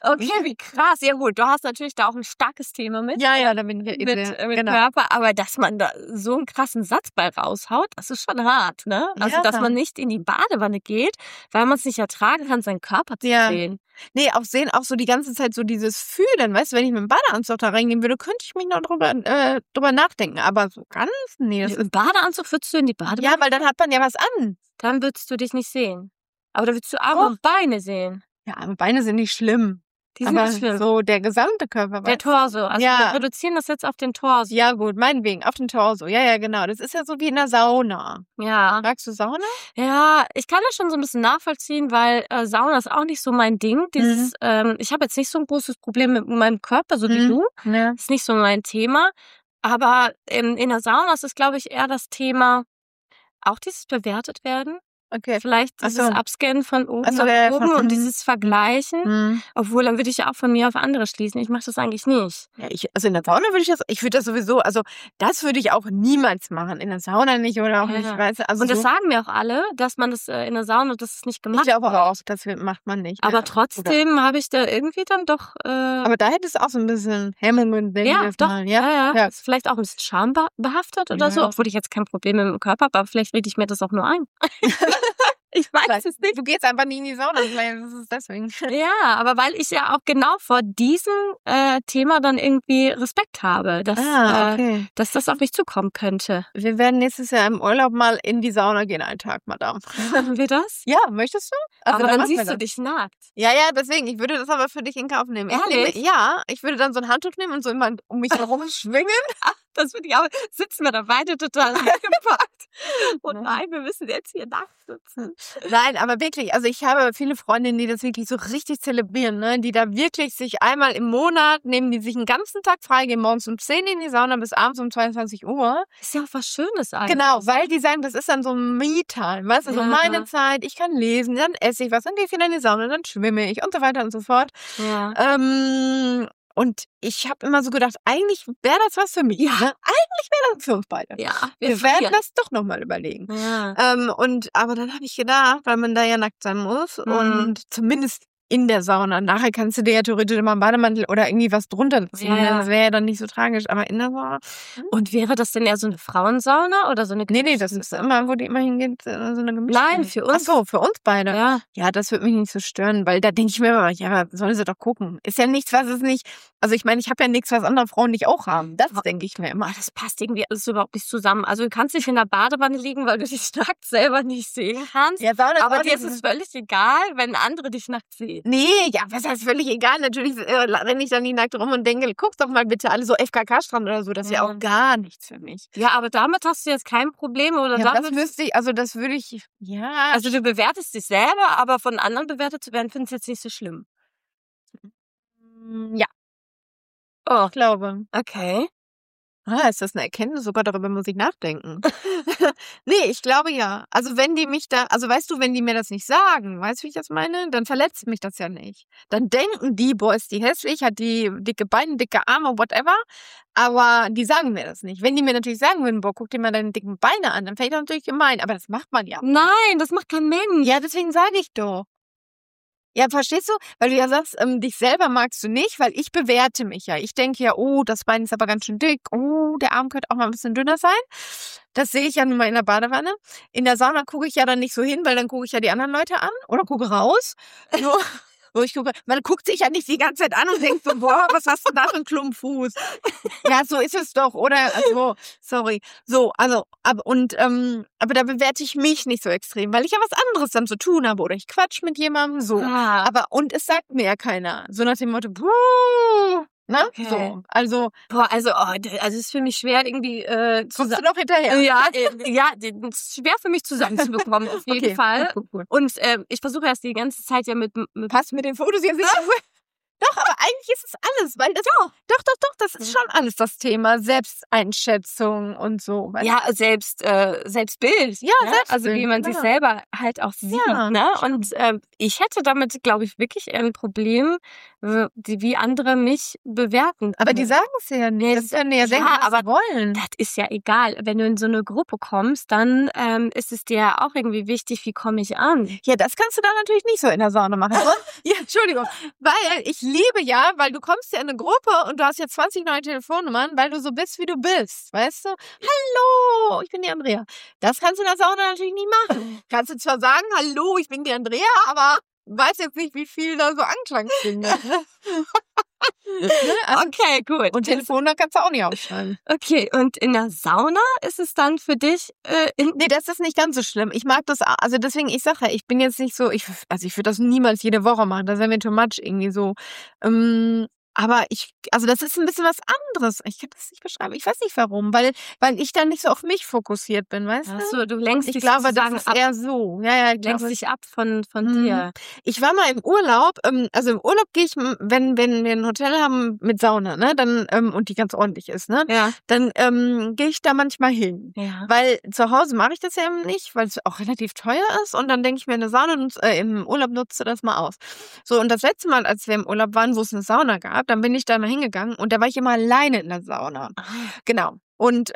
Speaker 2: Okay, wie krass. Ja gut, du hast natürlich da auch ein starkes Thema mit.
Speaker 3: Ja, da bin ich
Speaker 2: mit Körper. Aber dass man da so einen krassen Satz bei raushaut, das ist schon hart, ne? Also, dass man nicht in die Badewanne geht, weil man es nicht ertragen kann, seinen Körper zu sehen.
Speaker 3: Nee, auch so die ganze Zeit so dieses Fühlen, weißt du, wenn ich mit dem Badeanzug da reingehen würde, könnte ich mich noch drüber nachdenken. Aber so ganz, nee.
Speaker 2: Im Badeanzug würdest du in die Badewanne?
Speaker 3: Ja, weil dann hat man ja was an.
Speaker 2: Dann würdest du dich nicht sehen. Aber da würdest du Arme und Beine sehen.
Speaker 3: Ja, aber Beine sind nicht schlimm.
Speaker 2: Die sind nicht schlimm.
Speaker 3: So der gesamte Körper.
Speaker 2: Der Torso. Also wir reduzieren das jetzt auf den Torso.
Speaker 3: Ja gut, meinetwegen, auf den Torso. Ja, genau. Das ist ja so wie in der Sauna.
Speaker 2: Ja.
Speaker 3: Magst du Sauna?
Speaker 2: Ja, ich kann das schon so ein bisschen nachvollziehen, weil Sauna ist auch nicht so mein Ding. Dieses, ich habe jetzt nicht so ein großes Problem mit meinem Körper, so wie du.
Speaker 3: Ja.
Speaker 2: Ist nicht so mein Thema. Aber in der Sauna ist es, glaube ich, eher das Thema, auch dieses bewertet werden.
Speaker 3: Okay.
Speaker 2: Vielleicht dieses Abscannen von oben nach oben und dieses Vergleichen. Obwohl, dann würde ich ja auch von mir auf andere schließen. Ich mache das eigentlich nicht.
Speaker 3: Ja, also in der Sauna ich würde das sowieso, also das würde ich auch niemals machen. In der Sauna nicht oder auch nicht, weißt du. Also
Speaker 2: und das sagen mir auch alle, dass man das in der Sauna, das ist nicht gemacht.
Speaker 3: Ich glaube auch, das macht man nicht.
Speaker 2: Aber trotzdem habe ich da irgendwie dann doch...
Speaker 3: aber da hätte es auch so ein bisschen Hemmungen, denke ich jetzt mal.
Speaker 2: Ja. Ist vielleicht auch ein bisschen schambehaftet oder so, obwohl ich jetzt kein Problem mit dem Körper habe, aber vielleicht rede ich mir das auch nur ein. Ich weiß es nicht.
Speaker 3: Du gehst einfach nie in die Sauna, das ist deswegen.
Speaker 2: Ja, aber weil ich ja auch genau vor diesem Thema dann irgendwie Respekt habe, dass das auf mich zukommen könnte.
Speaker 3: Wir werden nächstes Jahr im Urlaub mal in die Sauna gehen, einen Tag, Madame.
Speaker 2: Machen wir das?
Speaker 3: Ja, möchtest du?
Speaker 2: Also aber dann siehst du dich nackt.
Speaker 3: Ja, deswegen. Ich würde das aber für dich in Kauf nehmen.
Speaker 2: Ehrlich?
Speaker 3: Ich würde dann so ein Handtuch nehmen und so immer um mich herum schwingen.
Speaker 2: Das würde ich auch. Sitzen wir da beide total gepackt. Und nein, wir müssen jetzt hier nackt sitzen.
Speaker 3: Nein, aber wirklich, also ich habe viele Freundinnen, die das wirklich so richtig zelebrieren, ne? Die da wirklich sich einmal im Monat nehmen, die sich einen ganzen Tag freigeben, morgens um 10 in die Sauna bis abends um 22 Uhr.
Speaker 2: Ist ja auch was Schönes eigentlich.
Speaker 3: Genau, weil die sagen, das ist dann so ein Me-Time, weißt du, so meine Zeit, ich kann lesen, dann esse ich was, dann gehe ich wieder in die Sauna, dann schwimme ich und so weiter und so fort.
Speaker 2: Ja.
Speaker 3: Und ich habe immer so gedacht, eigentlich wäre das was für mich. Ja. Ne? Eigentlich wäre das für uns beide.
Speaker 2: Ja,
Speaker 3: wir werden das doch nochmal überlegen.
Speaker 2: Ja.
Speaker 3: Aber dann habe ich gedacht, weil man da ja nackt sein muss und zumindest in der Sauna. Nachher kannst du dir ja theoretisch immer einen Bademantel oder irgendwie was drunter ziehen. Ja. Das wäre ja dann nicht so tragisch. Aber in der Sauna.
Speaker 2: Und wäre das denn eher so eine Frauensauna oder so eine?
Speaker 3: Nee, das ist immer, wo die immer hingeht, so eine gemischte.
Speaker 2: Nein, für uns.
Speaker 3: Ach so, für uns beide.
Speaker 2: Ja.
Speaker 3: Ja, das würde mich nicht so stören, weil da denke ich mir immer, ja, sollen sie doch gucken. Ist ja nichts, was es nicht. Also ich meine, ich habe ja nichts, was andere Frauen nicht auch haben. Das denke ich mir immer.
Speaker 2: Das passt irgendwie alles überhaupt nicht zusammen. Also du kannst nicht in der Badewanne liegen, weil du dich nackt selber nicht sehen kannst.
Speaker 3: Ja,
Speaker 2: aber dir ist es völlig egal, wenn andere dich nackt sehen.
Speaker 3: Nee, ja, was heißt völlig egal? Natürlich renne ich dann nicht nackt rum und denke, guck doch mal bitte alle so FKK-Strand oder so. Das ist ja auch gar nichts für mich.
Speaker 2: Ja, aber damit hast du jetzt kein Problem, oder?
Speaker 3: Ja, das würde ich, ja.
Speaker 2: Also du bewertest dich selber, aber von anderen bewertet zu werden, findest du jetzt nicht so schlimm.
Speaker 3: Ja.
Speaker 2: Oh.
Speaker 3: Ich glaube.
Speaker 2: Okay.
Speaker 3: Ist das eine Erkenntnis? Sogar darüber muss ich nachdenken. Nee, ich glaube ja. Also wenn die mich da, also weißt du, wenn die mir das nicht sagen, weißt du, wie ich das meine? Dann verletzt mich das ja nicht. Dann denken die, boah, ist die hässlich, hat die dicke Beine, dicke Arme, whatever. Aber die sagen mir das nicht. Wenn die mir natürlich sagen würden, boah, guck dir mal deine dicken Beine an, dann fände ich das natürlich gemein. Aber das macht man ja.
Speaker 2: Nein, das macht kein Mensch.
Speaker 3: Ja, deswegen sage ich doch. Ja, verstehst du? Weil du ja sagst, dich selber magst du nicht, weil ich bewerte mich ja. Ich denke ja, oh, das Bein ist aber ganz schön dick. Oh, der Arm könnte auch mal ein bisschen dünner sein. Das sehe ich ja nun mal in der Badewanne. In der Sauna gucke ich ja dann nicht so hin, weil dann gucke ich ja die anderen Leute an oder gucke raus. So, wo ich gucke, man guckt sich ja nicht die ganze Zeit an und denkt so, boah, was hast du da für einen Klumpfuß? Ja, so ist es doch, oder? Also, sorry. So, also, aber da bewerte ich mich nicht so extrem, weil ich ja was anderes dann zu tun habe oder ich quatsch mit jemandem, so. Aber, und es sagt mir ja keiner. So nach dem Motto, ne?
Speaker 2: Okay.
Speaker 3: So, also.
Speaker 2: Boah, also es ist für mich schwer irgendwie
Speaker 3: kommst du noch hinterher?
Speaker 2: Ja, es ist schwer für mich zusammenzubekommen, auf jeden Fall.
Speaker 3: Cool.
Speaker 2: Und ich versuche erst die ganze Zeit ja mit
Speaker 3: passt mit den Fotos jetzt nicht. Doch, aber eigentlich ist es alles, weil das doch, das ist schon alles das Thema Selbsteinschätzung und so.
Speaker 2: Ja, Selbstbild. Ja, Selbstbild. Also wie man sich selber halt auch sieht.
Speaker 3: Ja,
Speaker 2: ne? Und ich hätte damit, glaube ich, wirklich ein Problem, wie andere mich bewerten.
Speaker 3: Aber die sagen es ja nicht. Das ist ja nicht, aber wollen.
Speaker 2: Das ist ja egal. Wenn du in so eine Gruppe kommst, dann ist es dir auch irgendwie wichtig, wie komme ich an.
Speaker 3: Ja, das kannst du dann natürlich nicht so in der Sauna machen. Ja, Entschuldigung. Weil ich liebe ja, weil du kommst ja in eine Gruppe und du hast ja 20 neue Telefonnummern, weil du so bist, wie du bist, weißt du? Hallo, ich bin die Andrea. Das kannst du in der Sauna natürlich nicht machen. Kannst du zwar sagen, hallo, ich bin die Andrea, aber weiß jetzt nicht, wie viel da so Anklang findet.
Speaker 2: Okay, gut.
Speaker 3: Und Telefonnummer kannst du auch nicht aufschreiben.
Speaker 2: Okay, und in der Sauna ist es dann für dich...
Speaker 3: Nee, das ist nicht ganz so schlimm. Ich mag das, also deswegen, ich sage ja, ich bin jetzt nicht so, ich würde das niemals jede Woche machen, das wäre mir too much irgendwie so. Aber also das ist ein bisschen was anderes. Ich kann das nicht beschreiben. Ich weiß nicht warum, weil ich dann nicht so auf mich fokussiert bin, weißt du?
Speaker 2: Achso, du lenkst dich
Speaker 3: sozusagen ab. Ich glaube, das ist eher so. Ja,
Speaker 2: du lenkst dich ab von dir.
Speaker 3: Ich war mal im Urlaub, also im Urlaub gehe ich, wenn wir ein Hotel haben mit Sauna, ne, dann, und die ganz ordentlich ist, ne, dann gehe ich da manchmal hin. Ja. Weil zu Hause mache ich das ja eben nicht, weil es auch relativ teuer ist und dann denke ich mir, eine Sauna im Urlaub nutze das mal aus. So, und das letzte Mal, als wir im Urlaub waren, wo es eine Sauna gab, dann bin ich da mal hingegangen und da war ich immer alleine in der Sauna. Genau. Und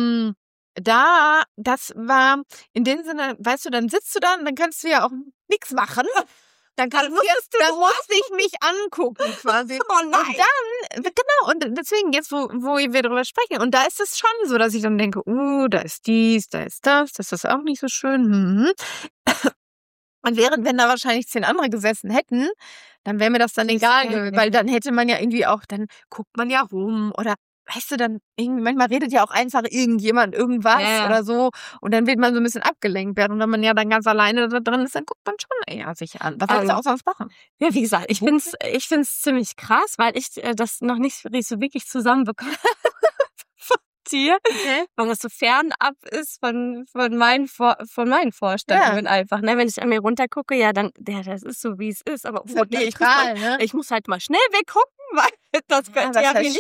Speaker 3: das war in dem Sinne, weißt du, dann sitzt du da und dann kannst du ja auch nichts machen. Dann musst ich mich angucken quasi. Oh nein. Und dann, genau, und deswegen jetzt, wo wir darüber sprechen, und da ist es schon so, dass ich dann denke, da ist dies, da ist das ist auch nicht so schön. Und wenn da wahrscheinlich 10 andere gesessen hätten, dann wäre mir das dann egal, weil dann hätte man ja irgendwie auch, dann guckt man ja rum oder, weißt du, dann irgendwie, manchmal redet ja auch einfach irgendjemand irgendwas oder so und dann wird man so ein bisschen abgelenkt werden und wenn man ja dann ganz alleine da drin ist, dann guckt man schon eher sich an. Was sollst du auch sonst machen?
Speaker 2: Ja, wie gesagt, ich find's ziemlich krass, weil ich das noch nicht so wirklich zusammenbekomme. Weil das so fernab ist von meinen Vorstellungen einfach. Ne? Wenn ich an mir runtergucke, ja, dann, das ist so, wie es ist. Aber ich muss halt mal schnell weggucken, weil das könnte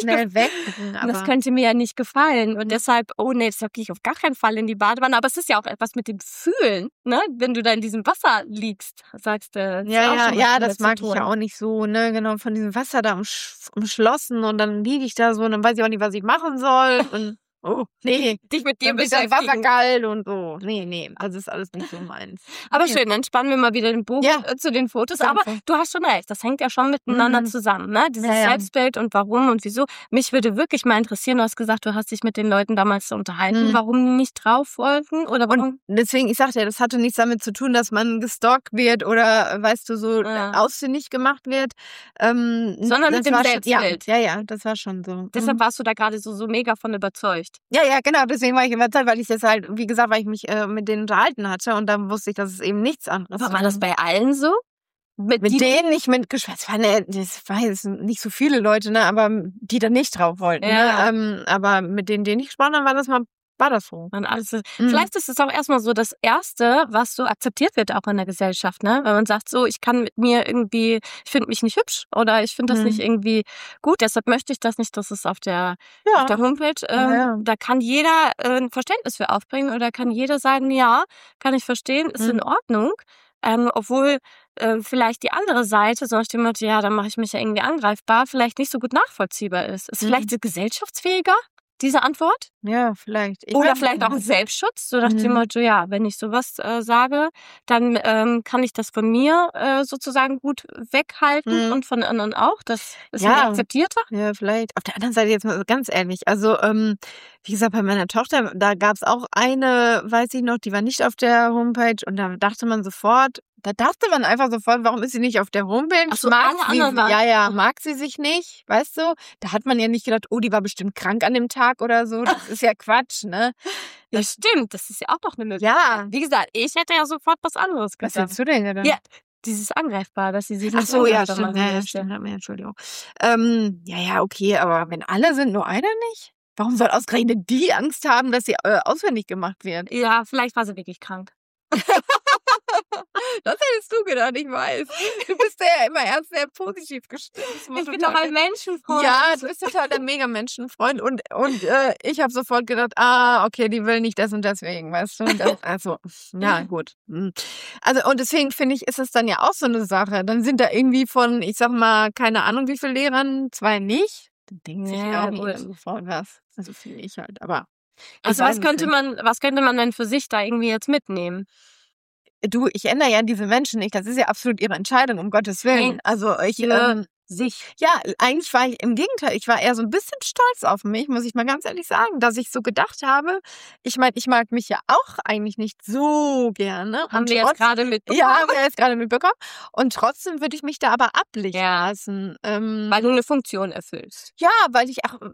Speaker 2: das könnte mir ja nicht gefallen. Und deshalb, jetzt gehe ich auf gar keinen Fall in die Badewanne. Aber es ist ja auch etwas mit dem Fühlen, ne? Wenn du da in diesem Wasser liegst, sagst du.
Speaker 3: Ja, das mag ich ja auch nicht so, ne? Genau, von diesem Wasser da umschlossen und dann liege ich da so und dann weiß ich auch nicht, was ich machen soll und nee, dich mit dir beschäftigen. Wassergall und so. Nee, also ist alles nicht so meins.
Speaker 2: Aber schön, dann spannen wir mal wieder den Bogen zu den Fotos. Aber du hast schon recht, das hängt ja schon miteinander zusammen, ne? Dieses Selbstbild und warum und wieso. Mich würde wirklich mal interessieren, du hast gesagt, du hast dich mit den Leuten damals unterhalten, warum die nicht drauf wollten oder warum?
Speaker 3: Und deswegen, ich sagte ja, das hatte nichts damit zu tun, dass man gestalkt wird oder, weißt du, so ausfindig gemacht wird.
Speaker 2: Sondern mit dem Selbstbild.
Speaker 3: Ja, das war schon so.
Speaker 2: Deshalb warst du da gerade so mega von überzeugt.
Speaker 3: Ja, genau, deswegen war ich überzeugt, weil ich das halt, wie gesagt, weil ich mich mit denen unterhalten hatte und dann wusste ich, dass es eben nichts anderes
Speaker 2: war. War das bei allen so?
Speaker 3: Mit denen nicht mitgeschwätzt. Das war jetzt nicht so viele Leute, ne, aber die da nicht drauf wollten. Ja. Ne? Aber mit denen ich gesprochen habe, war das so.
Speaker 2: Vielleicht ist es auch erstmal so das Erste, was so akzeptiert wird auch in der Gesellschaft, ne? Wenn man sagt, so, ich kann mit mir irgendwie, ich finde mich nicht hübsch oder ich finde das nicht irgendwie gut, deshalb möchte ich das nicht, dass es auf der Homepage, da kann jeder ein Verständnis für aufbringen oder kann jeder sagen, ja, kann ich verstehen, ist in Ordnung. Obwohl vielleicht die andere Seite, so nach dem Motto, ja, dann mache ich mich ja irgendwie angreifbar, vielleicht nicht so gut nachvollziehbar ist. Ist vielleicht gesellschaftsfähiger? Diese Antwort?
Speaker 3: Ja, vielleicht.
Speaker 2: Oder vielleicht auch ein Selbstschutz, so nach dem Motto, ja, wenn ich sowas sage, dann kann ich das von mir sozusagen gut weghalten und von anderen auch. Das ist akzeptierter.
Speaker 3: Ja, vielleicht. Auf der anderen Seite jetzt mal ganz ehrlich, also wie gesagt, bei meiner Tochter, da gab es auch eine, weiß ich noch, die war nicht auf der Homepage und da dachte man einfach sofort, warum ist sie nicht auf der Homepage?
Speaker 2: Ach so, mag
Speaker 3: sie sich nicht, weißt du? Da hat man ja nicht gedacht, die war bestimmt krank an dem Tag oder so. Das ist ja Quatsch, ne?
Speaker 2: Ja, stimmt. Das ist ja auch noch eine Möglichkeit.
Speaker 3: Ja.
Speaker 2: Wie gesagt, ich hätte ja sofort was anderes gesagt.
Speaker 3: Was hättest du denn gedacht?
Speaker 2: Ja, dieses angreifbar, dass sie sich
Speaker 3: nicht stimmt. Ja, stimmt. Entschuldigung. Okay, aber wenn alle sind, nur einer nicht? Warum soll ausgerechnet die Angst haben, dass sie auswendig gemacht wird?
Speaker 2: Ja, vielleicht war sie wirklich krank.
Speaker 3: Das hättest du gedacht, ich weiß. Du bist ja immer erst sehr positiv gestimmt.
Speaker 2: Ich bin doch ein Menschenfreund.
Speaker 3: Ja, du bist total der Mega-Menschenfreund. Und ich habe sofort gedacht, okay, die will nicht das und deswegen, weißt du? Gut. Also, und deswegen finde ich, ist es dann ja auch so eine Sache. Dann sind da irgendwie von, ich sag mal, keine Ahnung, wie viele Lehrern, 2 nicht. Dann denkt sich auch nicht sofort was. Also finde ich halt, aber...
Speaker 2: Also was könnte man denn für sich da irgendwie jetzt mitnehmen?
Speaker 3: Du, ich ändere ja diese Menschen nicht. Das ist ja absolut ihre Entscheidung, um Gottes Willen. Also
Speaker 2: sich.
Speaker 3: Ja, eigentlich war ich im Gegenteil. Ich war eher so ein bisschen stolz auf mich, muss ich mal ganz ehrlich sagen, dass ich so gedacht habe. Ich meine, ich mag mich ja auch eigentlich nicht so gerne.
Speaker 2: Haben wir jetzt gerade mitbekommen.
Speaker 3: Ja, haben wir jetzt gerade mitbekommen. Und trotzdem würde ich mich da aber ablichten lassen.
Speaker 2: Weil du eine Funktion erfüllst.
Speaker 3: Ja, weil ich auch,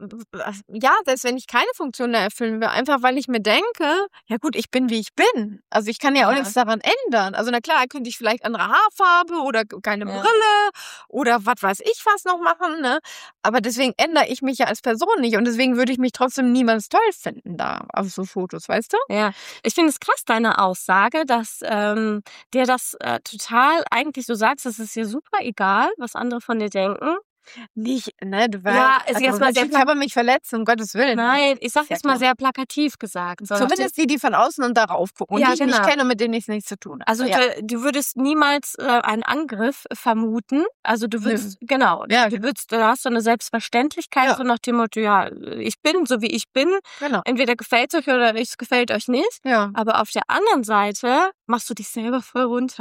Speaker 3: selbst wenn ich keine Funktion da erfüllen will, einfach weil ich mir denke, ja gut, ich bin, wie ich bin. Also ich kann ja auch nichts daran ändern. Also na klar, könnte ich vielleicht andere Haarfarbe oder keine Brille oder was weiß ich was noch machen, ne? Aber deswegen ändere ich mich ja als Person nicht und deswegen würde ich mich trotzdem niemals toll finden da auf so Fotos, weißt du?
Speaker 2: Ja, ich finde es krass, deine Aussage, dass dir das total eigentlich, du sagst, es ist dir super egal, was andere von dir denken.
Speaker 3: Nicht, ne, du weißt.
Speaker 2: Ja, ist jetzt mal sehr
Speaker 3: ich habe mich verletzt, um Gottes Willen.
Speaker 2: Nein, ich sag jetzt mal sehr plakativ gesagt.
Speaker 3: Zumindest die von außen und darauf gucken und die ich nicht kenne und mit denen ich nichts zu tun habe.
Speaker 2: Also du würdest niemals einen Angriff vermuten. Also du würdest, du hast so eine Selbstverständlichkeit, so nach dem Motto, ja, ich bin so, wie ich bin. Genau. Entweder gefällt es euch oder es gefällt euch nicht. Ja. Aber auf der anderen Seite machst du dich selber voll runter.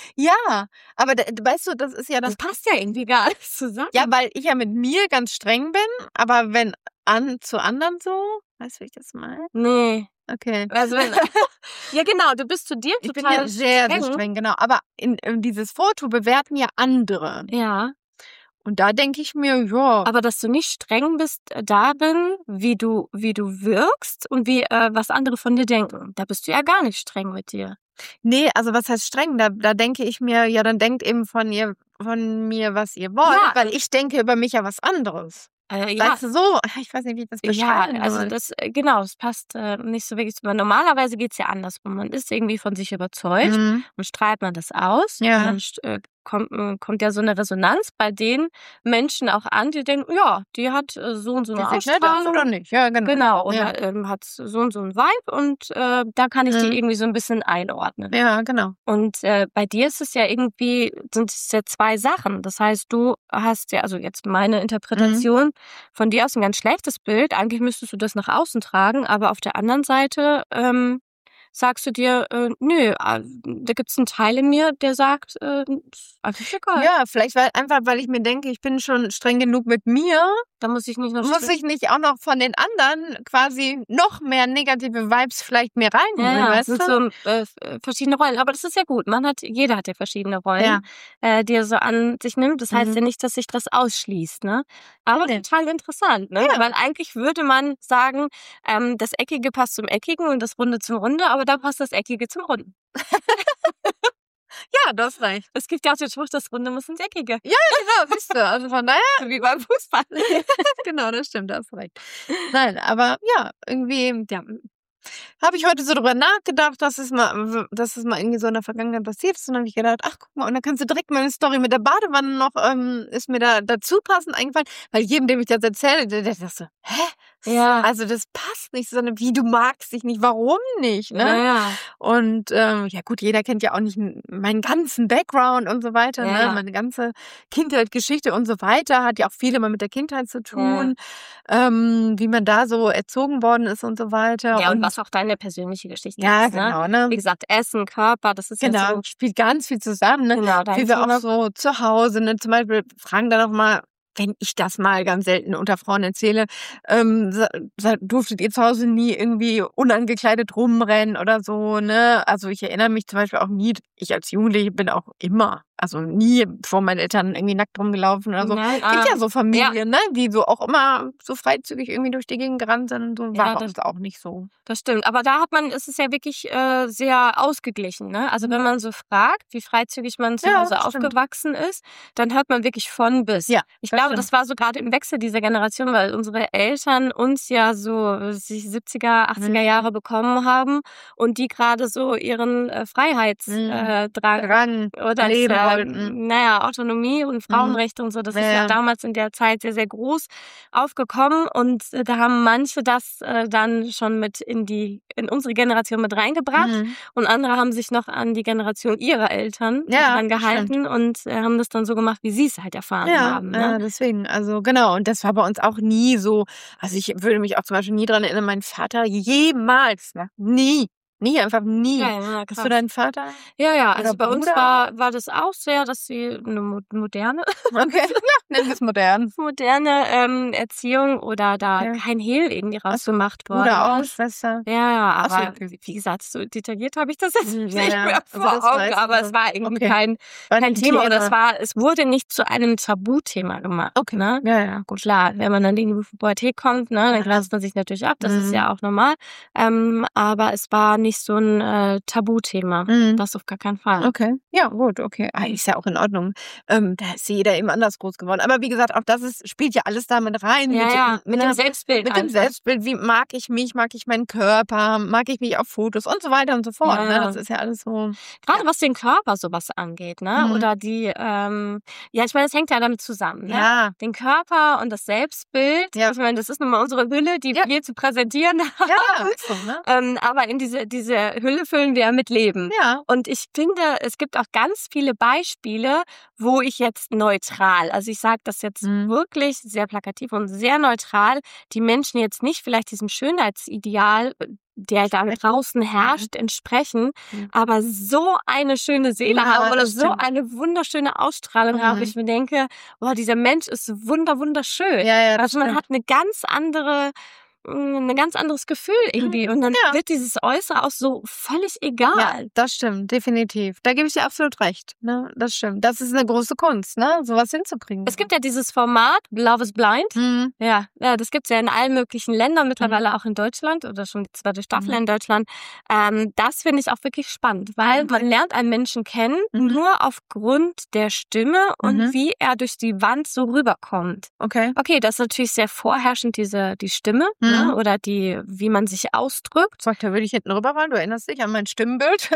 Speaker 3: Ja, aber weißt du, das ist ja das
Speaker 2: passt ja irgendwie gar nicht zusammen.
Speaker 3: Ja, weil ich ja mit mir ganz streng bin, aber wenn zu anderen so, weißt du, wie ich das meine?
Speaker 2: Nee.
Speaker 3: Okay.
Speaker 2: Also ja, genau, du bist zu dir
Speaker 3: ich
Speaker 2: total
Speaker 3: bin ja sehr, sehr streng, genau. Aber in dieses Foto bewerten ja andere.
Speaker 2: Ja.
Speaker 3: Und da denke ich mir, ja.
Speaker 2: Aber dass du nicht streng bist darin, wie du wirkst und was andere von dir denken. Da bist du ja gar nicht streng mit dir.
Speaker 3: Nee, also was heißt streng? Da denke ich mir, ja, dann denkt eben von mir, was ihr wollt, weil ich denke über mich ja was anderes. Weißt du, so, ich weiß nicht, wie ich das beschreiben
Speaker 2: soll. Also es passt nicht so wirklich. Normalerweise geht's ja andersrum. Man ist irgendwie von sich überzeugt und strahlt man das aus.
Speaker 3: Ja.
Speaker 2: Und dann kommt ja so eine Resonanz bei den Menschen auch an, die denken, ja, die hat so und so eine Ausstrahlung.
Speaker 3: Oder nicht? Ja, genau.
Speaker 2: Genau, oder hat so und so ein Vibe und da kann ich die irgendwie so ein bisschen einordnen.
Speaker 3: Ja, genau.
Speaker 2: Und bei dir ist es ja irgendwie, sind es ja zwei Sachen. Das heißt, du hast ja, also jetzt meine Interpretation, von dir aus ein ganz schlechtes Bild. Eigentlich müsstest du das nach außen tragen, aber auf der anderen Seite sagst du dir, nö, da gibt's einen Teil in mir, der sagt, eigentlich egal.
Speaker 3: Ja, vielleicht weil ich mir denke, ich bin schon streng genug mit mir.
Speaker 2: Da muss ich nicht
Speaker 3: auch noch von den anderen quasi noch mehr negative Vibes vielleicht mehr reinholen, weißt du?
Speaker 2: Das sind so verschiedene Rollen. Aber das ist ja gut. Jeder hat ja verschiedene Rollen, die er so an sich nimmt. Das heißt ja nicht, dass sich das ausschließt, ne? Aber total interessant, ne? Ja. Weil eigentlich würde man sagen, das Eckige passt zum Eckigen und das Runde zum Runde, aber da passt das Eckige zum Runden.
Speaker 3: Ja, du hast recht.
Speaker 2: Es gibt ja auch den Spruch, das Runde muss ins Eckige.
Speaker 3: Ja, genau, siehst du. Also von daher.
Speaker 2: Wie beim Fußball.
Speaker 3: Genau, das stimmt, du hast recht. Nein, aber ja, irgendwie, habe ich heute so drüber nachgedacht, dass es mal irgendwie so in der Vergangenheit passiert ist. Und dann habe ich gedacht, ach, guck mal, und dann kannst du direkt meine Story mit der Badewanne noch, ist mir da dazu passend eingefallen. Weil jedem, dem ich das erzähle, der dachte so, hä? Ja. Also das passt nicht, sondern wie, du magst dich nicht, warum nicht, ne?
Speaker 2: Ja.
Speaker 3: Und ja gut, jeder kennt ja auch nicht meinen ganzen Background und so weiter, ne? Meine ganze Kindheitsgeschichte und so weiter, hat ja auch viel immer mit der Kindheit zu tun, wie man da so erzogen worden ist und so weiter.
Speaker 2: Ja, und was auch deine persönliche Geschichte
Speaker 3: ist,
Speaker 2: ne?
Speaker 3: Genau, ne?
Speaker 2: Wie gesagt, Essen, Körper, das ist ja so.
Speaker 3: Spielt ganz viel zusammen, ne?
Speaker 2: Genau,
Speaker 3: wie wir auch so zu Hause, ne? Zum Beispiel fragen dann auch mal, wenn ich das mal ganz selten unter Frauen erzähle, durftet ihr zu Hause nie irgendwie unangekleidet rumrennen oder so, ne? Also ich erinnere mich zum Beispiel auch nie, ich als Jugendliche bin auch immer, also nie vor meinen Eltern irgendwie nackt rumgelaufen oder so.
Speaker 2: Nein,
Speaker 3: gibt ja so Familien, ne? Die so auch immer so freizügig irgendwie durch die Gegend gerannt sind und so. War das auch nicht so.
Speaker 2: Das stimmt, aber da ist es ja wirklich sehr ausgeglichen, ne? Also wenn man so fragt, wie freizügig man zu Hause aufgewachsen ist, dann hört man wirklich von bis.
Speaker 3: Ja,
Speaker 2: ich glaube, das war so gerade im Wechsel dieser Generation, weil unsere Eltern uns ja so 70er, 80er Jahre bekommen haben und die gerade so ihren Freiheitsdrang oder
Speaker 3: leben wollten.
Speaker 2: Autonomie und Frauenrechte und so, das ist ja damals in der Zeit sehr, sehr groß aufgekommen und da haben manche das dann schon mit in unsere Generation mit reingebracht und andere haben sich noch an die Generation ihrer Eltern dann gehalten und haben das dann so gemacht, wie sie es halt erfahren haben. Ne?
Speaker 3: Ja, deswegen, also genau, und das war bei uns auch nie so, also ich würde mich auch zum Beispiel nie daran erinnern, mein Vater jemals, nie Nie, einfach nie.
Speaker 2: Ja,
Speaker 3: Hast du deinen Vater?
Speaker 2: Ja, also bei
Speaker 3: Bruder?
Speaker 2: uns war das auch sehr, dass sie eine moderne,
Speaker 3: Okay, nennen wir es modern.
Speaker 2: moderne Erziehung oder da kein Hehl irgendwie rausgemacht worden.
Speaker 3: Bruder auch, Schwester.
Speaker 2: Ja, aber
Speaker 3: so,
Speaker 2: wie gesagt, so detailliert habe ich das jetzt nicht mehr
Speaker 3: Also
Speaker 2: vor Augen, aber es war irgendwie kein Thema oder es wurde nicht zu einem Tabuthema gemacht.
Speaker 3: Okay.
Speaker 2: Ne?
Speaker 3: Ja, gut.
Speaker 2: Klar, wenn man dann in die Pubertät kommt, ne, dann grast man sich natürlich ab, das ist ja auch normal. Aber es war nicht so ein Tabuthema. Das auf gar keinen Fall.
Speaker 3: Okay. Ja, gut, okay. Ist ja auch in Ordnung. Da ist jeder eben anders groß geworden. Aber wie gesagt, auch das spielt ja alles damit rein.
Speaker 2: Mit dem Selbstbild.
Speaker 3: Mit dem Selbstbild. Wie mag ich mich? Mag ich meinen Körper? Mag ich mich auf Fotos? Und so weiter und so fort. Ne? Das ist ja alles so.
Speaker 2: Gerade was den Körper sowas angeht, ne? Oder die, ich meine, das hängt ja damit zusammen. Ne?
Speaker 3: Ja.
Speaker 2: Den Körper und das Selbstbild. Ja. Ich meine, das ist nun mal unsere Hülle, die wir zu präsentieren haben.
Speaker 3: Ja, ist so, ne?
Speaker 2: Aber in diese Hülle füllen wir mit Leben.
Speaker 3: Ja.
Speaker 2: Und ich finde, es gibt auch ganz viele Beispiele, wo ich jetzt neutral, also ich sage das jetzt wirklich sehr plakativ und sehr neutral, die Menschen jetzt nicht vielleicht diesem Schönheitsideal, der da draußen herrscht, entsprechen, aber so eine schöne Seele haben oder so eine wunderschöne Ausstrahlung haben, ich mir denke, boah, dieser Mensch ist wunderschön.
Speaker 3: Ja,
Speaker 2: also man hat ein ganz anderes Gefühl irgendwie und dann wird dieses Äußere auch so völlig egal.
Speaker 3: Ja, das stimmt, definitiv. Da gebe ich dir absolut recht. Ne? Das stimmt. Das ist eine große Kunst, ne? Sowas hinzukriegen.
Speaker 2: Es gibt ja dieses Format Love is Blind. Ja, das gibt's ja in allen möglichen Ländern, mittlerweile auch in Deutschland oder schon die 2. Staffel in Deutschland. Das finde ich auch wirklich spannend, weil man lernt einen Menschen kennen, nur aufgrund der Stimme und wie er durch die Wand so rüberkommt.
Speaker 3: Okay,
Speaker 2: das ist natürlich sehr vorherrschend, die Stimme. Oder wie man sich ausdrückt.
Speaker 3: Sag, da würde ich hinten rüberfallen, du erinnerst dich an mein Stimmenbild.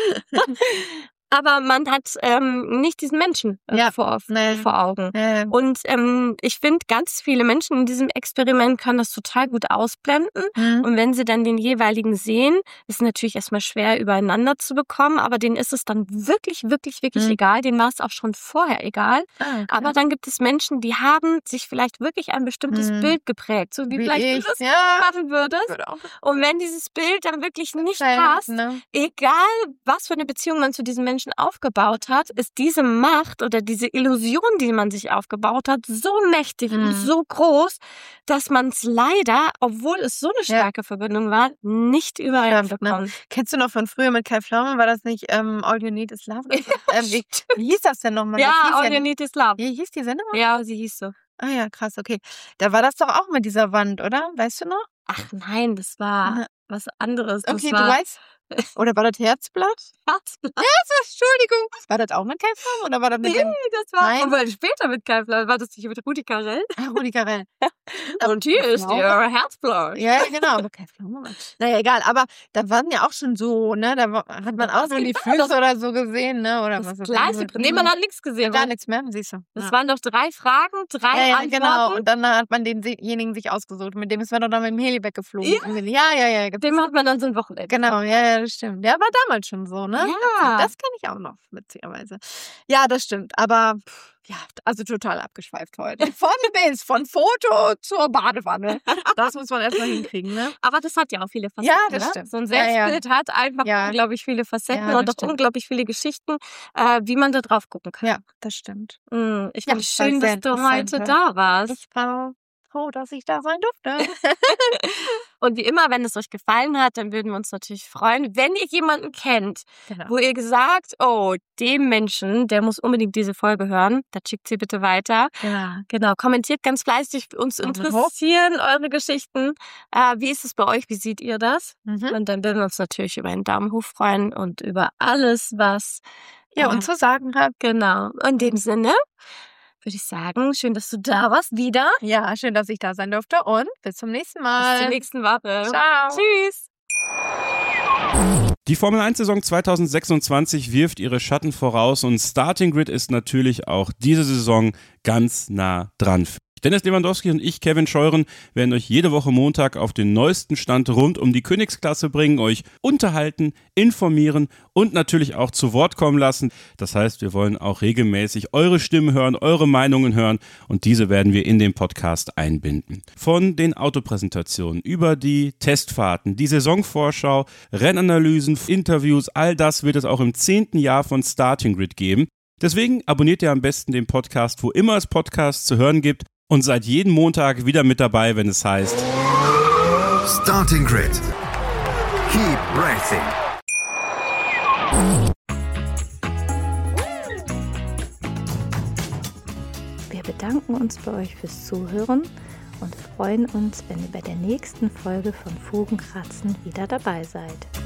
Speaker 2: Aber man hat nicht diesen Menschen vor Augen.
Speaker 3: Nee.
Speaker 2: Und ich finde, ganz viele Menschen in diesem Experiment können das total gut ausblenden. Und wenn sie dann den jeweiligen sehen, ist es natürlich erstmal schwer übereinander zu bekommen, aber denen ist es dann wirklich egal. Denen war es auch schon vorher egal.
Speaker 3: Okay.
Speaker 2: Aber dann gibt es Menschen, die haben sich vielleicht wirklich ein bestimmtes Bild geprägt, so wie vielleicht du das machen würdest. Und wenn dieses Bild dann wirklich nicht passt, egal was für eine Beziehung man zu diesem Menschen aufgebaut hat, ist diese Macht oder diese Illusion, die man sich aufgebaut hat, so mächtig und so groß, dass man es leider, obwohl es so eine starke Verbindung war, nicht überall bekommt.
Speaker 3: Kennst du noch von früher mit Kai Pflaume? War das nicht All You Need Is Love? Wie hieß das denn nochmal?
Speaker 2: Ja, All You Need Is Love.
Speaker 3: Wie hieß die Sendung?
Speaker 2: Ja, sie hieß so.
Speaker 3: Ah ja, krass, okay. Da war das doch auch mit dieser Wand, oder? Weißt du noch?
Speaker 2: Ach nein, das war was anderes.
Speaker 3: Okay, du weißt? Oder war das Herzblatt?
Speaker 2: Herzblatt?
Speaker 3: Entschuldigung. War das auch mit Kai Pflaume oder war das mit
Speaker 2: das war aber später mit Kai Pflaume. War das nicht mit Rudi Carrell?
Speaker 3: Rudi Carell.
Speaker 2: Und hier ist ihr Herzblatt.
Speaker 3: Ja, genau. Aber Kai Pflaume. Naja, egal. Aber da waren ja auch schon so, ne? Da hat man auch so die Füße oder so gesehen, ne? Oder
Speaker 2: das was Gleiche. Nee, man hat nichts gesehen.
Speaker 3: Gar nichts mehr, siehst du.
Speaker 2: Das waren doch 3 Fragen, 3 Antworten.
Speaker 3: Genau. Und dann hat man denjenigen sich ausgesucht. Mit dem ist man doch dann mit dem Heli weggeflogen. Ja.
Speaker 2: Dem hat man dann so ein Wochenende.
Speaker 3: Genau, ja, das stimmt. Ja, war damals schon so, ne?
Speaker 2: Ja.
Speaker 3: Das kenne ich auch noch, witzigerweise. Ja, das stimmt. Aber, ja, also total abgeschweift heute. Von bis, von Foto zur Badewanne. Das muss man erstmal hinkriegen, ne?
Speaker 2: Aber das hat ja auch viele Facetten.
Speaker 3: Ja, das stimmt.
Speaker 2: So ein Selbstbild hat einfach unglaublich viele Facetten und auch unglaublich viele Geschichten, wie man da drauf gucken kann.
Speaker 3: Ja, das stimmt.
Speaker 2: Ich finde es schön, dass du heute da warst.
Speaker 3: Ich war froh, dass ich da sein durfte.
Speaker 2: Und wie immer, wenn es euch gefallen hat, dann würden wir uns natürlich freuen, wenn ihr jemanden kennt, wo ihr sagt, oh, dem Menschen, der muss unbedingt diese Folge hören, dann schickt sie bitte weiter.
Speaker 3: Ja.
Speaker 2: Genau, kommentiert ganz fleißig, uns interessieren eure Geschichten. Wie ist es bei euch? Wie seht ihr das? Und dann würden wir uns natürlich über einen Daumen hoch freuen und über alles, was
Speaker 3: uns zu sagen habt.
Speaker 2: Genau. In dem Sinne würde ich sagen, schön, dass du da warst wieder.
Speaker 3: Ja, schön, dass ich da sein durfte und bis zum nächsten Mal.
Speaker 2: Bis zur nächsten Woche.
Speaker 3: Ciao.
Speaker 2: Tschüss.
Speaker 4: Die Formel-1-Saison 2026 wirft ihre Schatten voraus und Starting Grid ist natürlich auch diese Saison ganz nah dran. Dennis Lewandowski und ich, Kevin Scheuren, werden euch jede Woche Montag auf den neuesten Stand rund um die Königsklasse bringen, euch unterhalten, informieren und natürlich auch zu Wort kommen lassen. Das heißt, wir wollen auch regelmäßig eure Stimmen hören, eure Meinungen hören und diese werden wir in den Podcast einbinden. Von den Autopräsentationen über die Testfahrten, die Saisonvorschau, Rennanalysen, Interviews, all das wird es auch im 10. Jahr von Starting Grid geben. Deswegen abonniert ihr am besten den Podcast, wo immer es Podcasts zu hören gibt. Und seid jeden Montag wieder mit dabei, wenn es heißt
Speaker 5: Starting Grid. Keep racing.
Speaker 1: Wir bedanken uns bei euch fürs Zuhören und freuen uns, wenn ihr bei der nächsten Folge von Fugenkratzen wieder dabei seid.